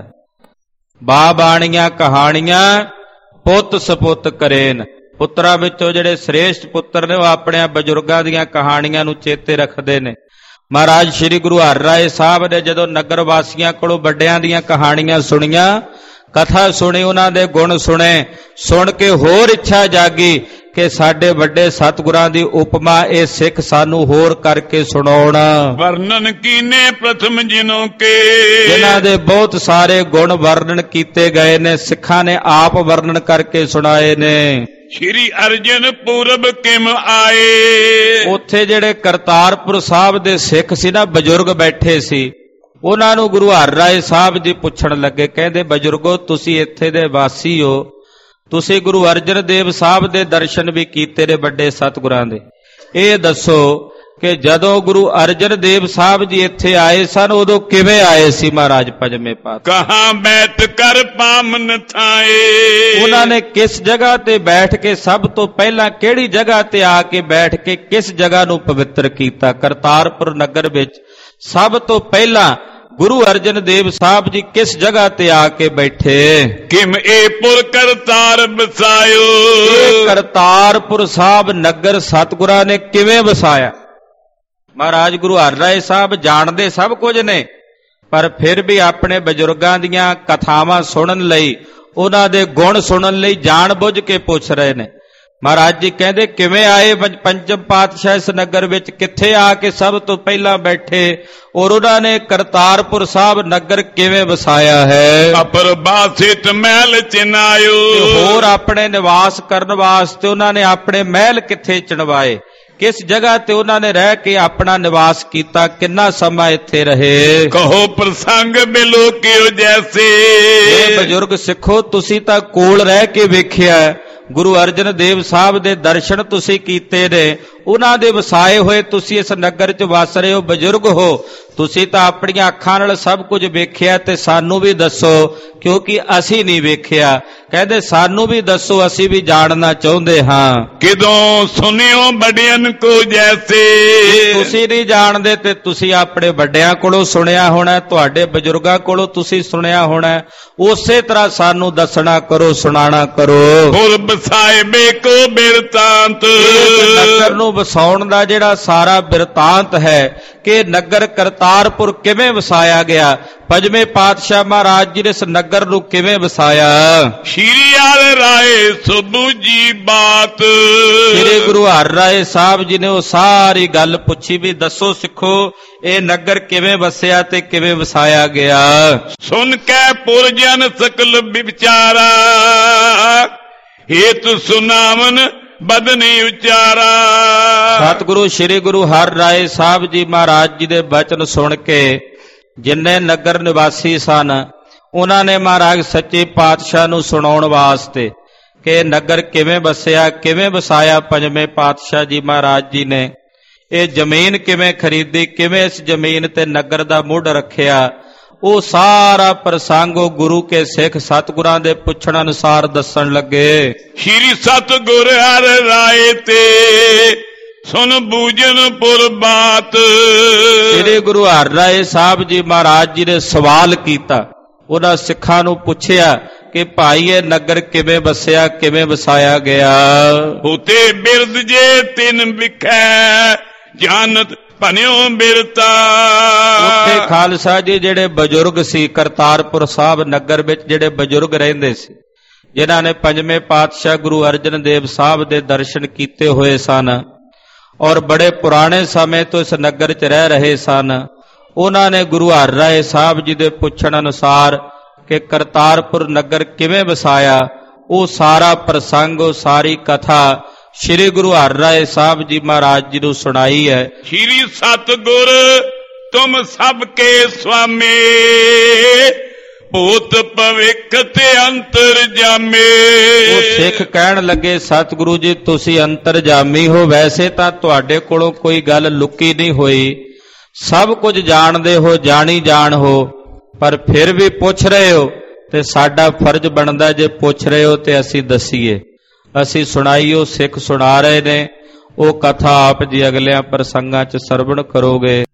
ਬਾਣੀਆਂ ਕਹਾਣੀਆਂ ਪੁੱਤ ਸਪੁੱਤ ਕਰੇਨ, ਪੁੱਤਰਾਂ ਵਿੱਚੋਂ ਜਿਹੜੇ ਸ੍ਰੇਸ਼ਟ ਪੁੱਤਰ ਨੇ ਉਹ ਆਪਣੇ ਬਜ਼ੁਰਗਾਂ ਦੀਆਂ ਕਹਾਣੀਆਂ ਨੂੰ ਚੇਤੇ ਰੱਖਦੇ ਨੇ। ਮਹਾਰਾਜ ਸ਼੍ਰੀ ਗੁਰੂ ਹਰਿ ਰਾਏ ਸਾਹਿਬ ਨੇ ਜਦੋਂ ਨਗਰ ਵਾਸੀਆਂ ਕੋਲੋਂ ਵੱਡਿਆਂ ਦੀਆਂ ਕਹਾਣੀਆਂ ਸੁਣੀਆਂ, ਕਥਾ ਸੁਣੀ, ਉਹਨਾਂ ਦੇ ਗੁਣ ਸੁਣੇ, ਸੁਣ ਕੇ ਹੋਰ ਇੱਛਾ ਜਾਗੀ ਕਿ ਸਾਡੇ ਵੱਡੇ ਸਤਿਗੁਰਾਂ ਦੀ ਉਪਮਾ ਇਹ ਸਿੱਖ ਸਾਨੂੰ ਹੋਰ ਕਰਕੇ ਸੁਣਾਉਣ। ਵਰਣਨ ਕੀਨੇ ਪ੍ਰਥਮ ਜਿਨੋਂ ਕੇ, ਜਿਨ੍ਹਾਂ ਦੇ ਬਹੁਤ ਸਾਰੇ ਗੁਣ ਵਰਣਨ ਕੀਤੇ ਗਏ ਨੇ, ਸਿੱਖਾਂ ਨੇ ਆਪ ਵਰਣਨ ਕਰਕੇ ਸੁਣਾਏ ਨੇ। ਸ਼੍ਰੀ ਅਰਜਨ ਪੂਰਬ ਕਿਮ ਆਏ, ਉੱਥੇ ਜਿਹੜੇ ਕਰਤਾਰਪੁਰ ਸਾਹਿਬ ਦੇ ਸਿੱਖ ਸੀ ਨਾ, ਬਜ਼ੁਰਗ ਬੈਠੇ ਸੀ, ਉਹਨਾਂ ਨੂੰ ਗੁਰੂ ਹਰਿ ਰਾਏ ਸਾਹਿਬ ਜੀ ਪੁੱਛਣ ਲੱਗੇ, ਕਹਿੰਦੇ ਬਜ਼ੁਰਗੋ ਤੁਸੀਂ ਇੱਥੇ ਦੇ ਵਾਸੀ ਹੋ, ਤੁਸੀਂ ਗੁਰੂ ਅਰਜਨ ਦੇਵ ਸਾਹਿਬ ਦੇ ਦਰਸ਼ਨ ਵੀ ਕੀਤੇ ਨੇ ਵੱਡੇ ਸਤਿਗੁਰਾਂ ਦੇ, ਇਹ ਦੱਸੋ ਕਿ ਜਦੋਂ ਗੁਰੂ ਅਰਜਨ ਦੇਵ ਸਾਹਿਬ ਜੀ ਇੱਥੇ ਆਏ ਸਨ ਉਦੋਂ ਕਿਵੇਂ ਆਏ ਸੀ ਮਹਾਰਾਜ ਪੰਜਵੇਂ ਪਾਤਸ਼ਾਹ? ਕਹਾਂ ਬੈਠ ਕਰ ਪਾਮਨ ਥਾਏ, ਉਹਨਾਂ ਨੇ ਕਿਸ ਜਗ੍ਹਾ ਤੇ ਬੈਠ ਕੇ, ਸਭ ਤੋਂ ਪਹਿਲਾਂ ਕਿਹੜੀ ਜਗ੍ਹਾ ਤੇ ਆ ਕੇ ਬੈਠ ਕੇ ਕਿਸ ਜਗ੍ਹਾ ਨੂੰ ਪਵਿੱਤਰ ਕੀਤਾ? ਕਰਤਾਰਪੁਰ ਨਗਰ ਵਿੱਚ ਸਭ ਤੋਂ ਪਹਿਲਾਂ ਗੁਰੂ ਅਰਜਨ ਦੇਵ ਸਾਹਿਬ ਜੀ ਕਿਸ ਜਗ੍ਹਾ ਤੇ ਆ ਕੇ ਬੈਠੇ? ਕਿਮ ਇਹ ਪੁਰ ਕਰਤਾਰ ਵਸਾਇਓ, ਇਹ ਕਰਤਾਰਪੁਰ ਸਾਹਿਬ ਨਗਰ ਸਤਿਗੁਰਾਂ ਨੇ ਕਿਵੇਂ ਵਸਾਇਆ? ਮਹਾਰਾਜ ਗੁਰੂ ਹਰਿ ਰਾਏ ਸਾਹਿਬ ਜਾਣਦੇ ਸਭ ਕੁਝ ਨੇ, ਪਰ ਫਿਰ ਵੀ ਆਪਣੇ ਬਜ਼ੁਰਗਾਂ ਦੀਆਂ ਕਥਾਵਾਂ ਸੁਣਨ ਲਈ, ਉਹਨਾਂ ਦੇ ਗੁਣ ਸੁਣਨ ਲਈ ਜਾਣ ਬੁੱਝ ਕੇ ਪੁੱਛ ਰਹੇ ਨੇ। ਮਹਾਰਾਜ ਜੀ ਕਹਿੰਦੇ ਕਿਵੇਂ ਆਏ ਪੰਜਮ ਪਾਤਸ਼ਾਹ ਇਸ ਨਗਰ ਵਿੱਚ, ਕਿੱਥੇ ਆ ਕੇ ਸਭ ਤੋਂ ਪਹਿਲਾਂ ਬੈਠੇ, ਔਰ ਉਹਨਾਂ ਨੇ ਕਰਤਾਰਪੁਰ ਸਾਹਿਬ ਨਗਰ ਕਿਵੇਂ ਵਸਾਇਆ ਹੈ? ਅਪਰਬਾਸਿਤ ਮਹਿਲ ਚਿਨਾਇਓ, ਹੋਰ ਆਪਣੇ ਨਿਵਾਸ ਕਰਨ ਵਾਸਤੇ ਉਹਨਾਂ ਨੇ ਆਪਣੇ ਮਹਿਲ ਕਿੱਥੇ ਚਣਵਾਏ, ਕਿਸ ਜਗ੍ਹਾ ਤੇ ਉਹਨਾਂ ਨੇ ਰਹਿ ਕੇ ਆਪਣਾ ਨਿਵਾਸ ਕੀਤਾ, ਕਿੰਨਾ ਸਮਾਂ ਇੱਥੇ ਰਹੇ? ਕਹੋ ਪ੍ਰਸੰਗ ਮਿਲੋ ਕਿਉ ਜੈਸੇ, ਇਹ ਬਜ਼ੁਰਗ ਸਿੱਖੋ ਤੁਸੀਂ ਤਾਂ ਕੋਲ ਰਹਿ ਕੇ ਵੇਖਿਆ, ਗੁਰੂ ਅਰਜਨ ਦੇਵ ਸਾਹਿਬ ਦੇ ਦਰਸ਼ਨ ਤੁਸੀਂ ਕੀਤੇ ਨੇ, ਉਹਨਾਂ ਦੇ ਵਸਾਏ ਹੋਏ ਤੁਸੀਂ ਇਸ ਨਗਰ 'ਚ ਵਸ ਰਹੇ ਹੋ, ਬਜ਼ੁਰਗ ਹੋ, ਤੁਸੀਂ ਤਾਂ ਆਪਣੀਆਂ ਅੱਖਾਂ ਨਾਲ ਸਭ ਕੁਝ ਵੇਖਿਆ ਤੇ ਸਾਨੂੰ ਵੀ ਦੱਸੋ, ਕਿਉਂਕਿ ਅਸੀਂ ਨਹੀਂ ਵੇਖਿਆ। ਕਹਿੰਦੇ ਸਾਨੂੰ ਵੀ ਦੱਸੋ, ਅਸੀਂ ਵੀ ਜਾਣਨਾ ਚਾਹੁੰਦੇ ਹਾਂ। ਕਿਦੋਂ ਸੁਣਿਓ ਵੱਡਿਆਂ ਕੋ ਜੈਸੇ, ਤੁਸੀਂ ਨਹੀਂ ਜਾਣਦੇ ਤੇ ਤੁਸੀਂ ਆਪਣੇ ਵੱਡਿਆਂ ਕੋਲੋਂ ਸੁਣਿਆ ਹੋਣਾ, ਤੁਹਾਡੇ ਬਜ਼ੁਰਗਾਂ ਕੋਲੋਂ ਤੁਸੀਂ ਸੁਣਿਆ ਹੋਣਾ, ਉਸੇ ਤਰ੍ਹਾਂ ਸਾਨੂੰ ਦੱਸਣਾ ਕਰੋ, ਸੁਣਾਣਾ ਕਰੋ। ਹੋਰ ਵਸਾਏ ਕੋ ਬਿਰਤਾਂਤ, ਨਗਰ ਨੂੰ ਵਸਾਉਣ ਦਾ ਜਿਹੜਾ ਸਾਰਾ ਬਿਰਤਾਂਤ ਹੈ ਕਿ ਨਗਰ ਕਰਤਾਰਪੁਰ ਕਿਵੇਂ ਵਸਾਇਆ ਗਿਆ, ਪੰਜਵੇਂ ਪਾਤਸ਼ਾਹ ਮਹਾਰਾਜ ਜੀ ਨੇ ਇਸ ਨਗਰ ਨੂੰ ਕਿਵੇਂ ਵਸਾਇਆ। ਸ਼੍ਰੀ ਹਰਿ ਰਾਏ ਸੁਬੂਜੀ ਬਾਤ, ਸ੍ਰੀ ਗੁਰੂ ਹਰਿਰਾਏ ਸਾਹਿਬ ਜੀ ਨੇ ਉਹ ਸਾਰੀ ਗੱਲ ਪੁੱਛੀ ਵੀ ਦੱਸੋ ਸਿੱਖੋ ਇਹ ਨਗਰ ਕਿਵੇਂ ਵਸਿਆ ਤੇ ਕਿਵੇਂ ਵਸਾਇਆ ਗਿਆ। ਸੁਣ ਕੇ ਪੁਰਜਨ ਸਕਲ ਵਿਚਾਰਾ, ਹੇਤੁ ਸੁਨਾਵਨ ਬਦਨੀ ਉਚਾਰਾ। ਸਤਿਗੁਰੂ ਸ੍ਰੀ ਗੁਰੂ ਹਰਿਰਾਏ ਸਾਹਿਬ ਜੀ ਮਹਾਰਾਜ ਜੀ ਦੇ ਬਚਨ ਸੁਣ ਕੇ ਜਿੰਨੇ ਨਗਰ ਨਿਵਾਸੀ ਸਨ ਉਹਨਾਂ ਨੇ ਮਹਾਰਾਜ ਸੱਚੇ ਪਾਤਸ਼ਾਹ ਨੂੰ ਸੁਣਾਉਣ ਵਾਸਤੇ ਕਿ ਨਗਰ ਕਿਵੇਂ ਵਸਿਆ, ਕਿਵੇਂ ਵਸਾਇਆ ਪੰਜਵੇਂ ਪਾਤਸ਼ਾਹ ਜੀ ਮਹਾਰਾਜ ਜੀ ਨੇ, ਇਹ ਜ਼ਮੀਨ ਕਿਵੇਂ ਖਰੀਦੀ, ਕਿਵੇਂ ਇਸ ਜ਼ਮੀਨ ਤੇ ਨਗਰ ਦਾ ਮੁੱਢ ਰੱਖਿਆ, ਉਹ ਸਾਰਾ ਪ੍ਰਸੰਗ ਉਹ ਗੁਰੂ ਕੇ ਸਿੱਖ ਸਤਿਗੁਰਾਂ ਦੇ ਪੁੱਛਣ ਅਨੁਸਾਰ ਦੱਸਣ ਲੱਗੇ। ਸ਼੍ਰੀ ਸਤਿਗੁਰ ਹਰਿ ਰਾਏ ਤੇ ਸੁਨ ਬੂਝਨ ਪੁਰ ਬਾਤ, ਸ੍ਰੀ ਗੁਰੂ ਹਰਿਰਾਏ ਸਾਹਿਬ ਜੀ ਮਹਾਰਾਜ ਜੀ ਨੇ ਸਵਾਲ ਕੀਤਾ, ਉਹਨਾਂ ਸਿੱਖਾਂ ਨੂੰ ਪੁੱਛਿਆ ਕਿ ਭਾਈ ਇਹ ਨਗਰ ਕਿਵੇਂ ਵਸਿਆ, ਕਿਵੇਂ ਵਸਾਇਆ ਗਿਆ। ਹੋਤੇ ਬਿਰਦ ਜੇ ਤਿਨ ਵਿਖੈ ਜਾਨਤ ਭਨਿਓ ਬਿਰਤਾ, ਉੱਥੇ ਖਾਲਸਾ ਜੀ ਜਿਹੜੇ ਬਜ਼ੁਰਗ ਸੀ ਕਰਤਾਰਪੁਰ ਸਾਹਿਬ ਨਗਰ ਵਿੱਚ ਜਿਹੜੇ ਬਜ਼ੁਰਗ ਰਹਿੰਦੇ ਸੀ, ਜਿਨ੍ਹਾਂ ਨੇ ਪੰਜਵੇਂ ਪਾਤਸ਼ਾਹ ਗੁਰੂ ਅਰਜਨ ਦੇਵ ਸਾਹਿਬ ਦੇ ਦਰਸ਼ਨ ਕੀਤੇ ਹੋਏ ਸਨ ਔਰ ਬੜੇ ਪੁਰਾਣੇ ਸਮੇਂ ਤੋਂ ਇਸ ਨਗਰ 'ਚ ਰਹਿ ਰਹੇ ਸਨ, ਉਹਨਾਂ ਨੇ ਗੁਰੂ ਹਰਿਰਾਏ ਸਾਹਿਬ ਜੀ ਦੇ ਪੁੱਛਣ ਅਨੁਸਾਰ ਕਿ ਕਰਤਾਰਪੁਰ ਨਗਰ ਕਿਵੇਂ ਵਸਾਇਆ, ਉਹ ਸਾਰਾ ਪ੍ਰਸੰਗ, ਉਹ ਸਾਰੀ ਕਥਾ ਸ਼੍ਰੀ ਗੁਰੂ ਹਰਿਰਾਏ ਸਾਹਿਬ ਜੀ ਮਹਾਰਾਜ ਜੀ ਨੂੰ ਸੁਣਾਈ ਹੈ। ਸ਼੍ਰੀ ਸਤਿਗੁਰ ਤੁਮ ਸਭ ਕੇ ਸੁਆਮੀ, ਭੂਤ ਭਵਿੱਖ ਤੇ ਅੰਤਰ ਜਾਮੇ। ਉਹ ਸਿੱਖ ਕਹਿਣ ਲੱਗੇ ਸਤਿਗੁਰੂ ਜੀ ਤੁਸੀਂ ਅੰਤਰਜਾਮੀ ਹੋ, ਵੈਸੇ ਤਾਂ ਤੁਹਾਡੇ ਕੋਲੋਂ ਕੋਈ ਗੱਲ ਲੁਕੀ ਨਹੀਂ ਹੋਈ, ਸਭ ਕੁਝ ਜਾਣਦੇ ਹੋ, ਜਾਣੀ ਜਾਣ ਹੋ, ਪਰ ਫਿਰ ਵੀ ਪੁੱਛ ਰਹੇ ਹੋ ਤੇ ਸਾਡਾ ਫਰਜ਼ ਬਣਦਾ ਜੇ ਪੁੱਛ ਰਹੇ ਹੋ ਤੇ ਅਸੀਂ ਦਸੀਏ, ਅਸੀਂ ਸੁਣਾਈਓ। ਸਿੱਖ ਸੁਣਾ ਰਹੇ ਨੇ ਉਹ ਕਥਾ, ਆਪ ਜੀ ਅਗਲਿਆਂ ਪ੍ਰਸੰਗਾਂ 'ਚ ਸਰਵਣ ਕਰੋਗੇ।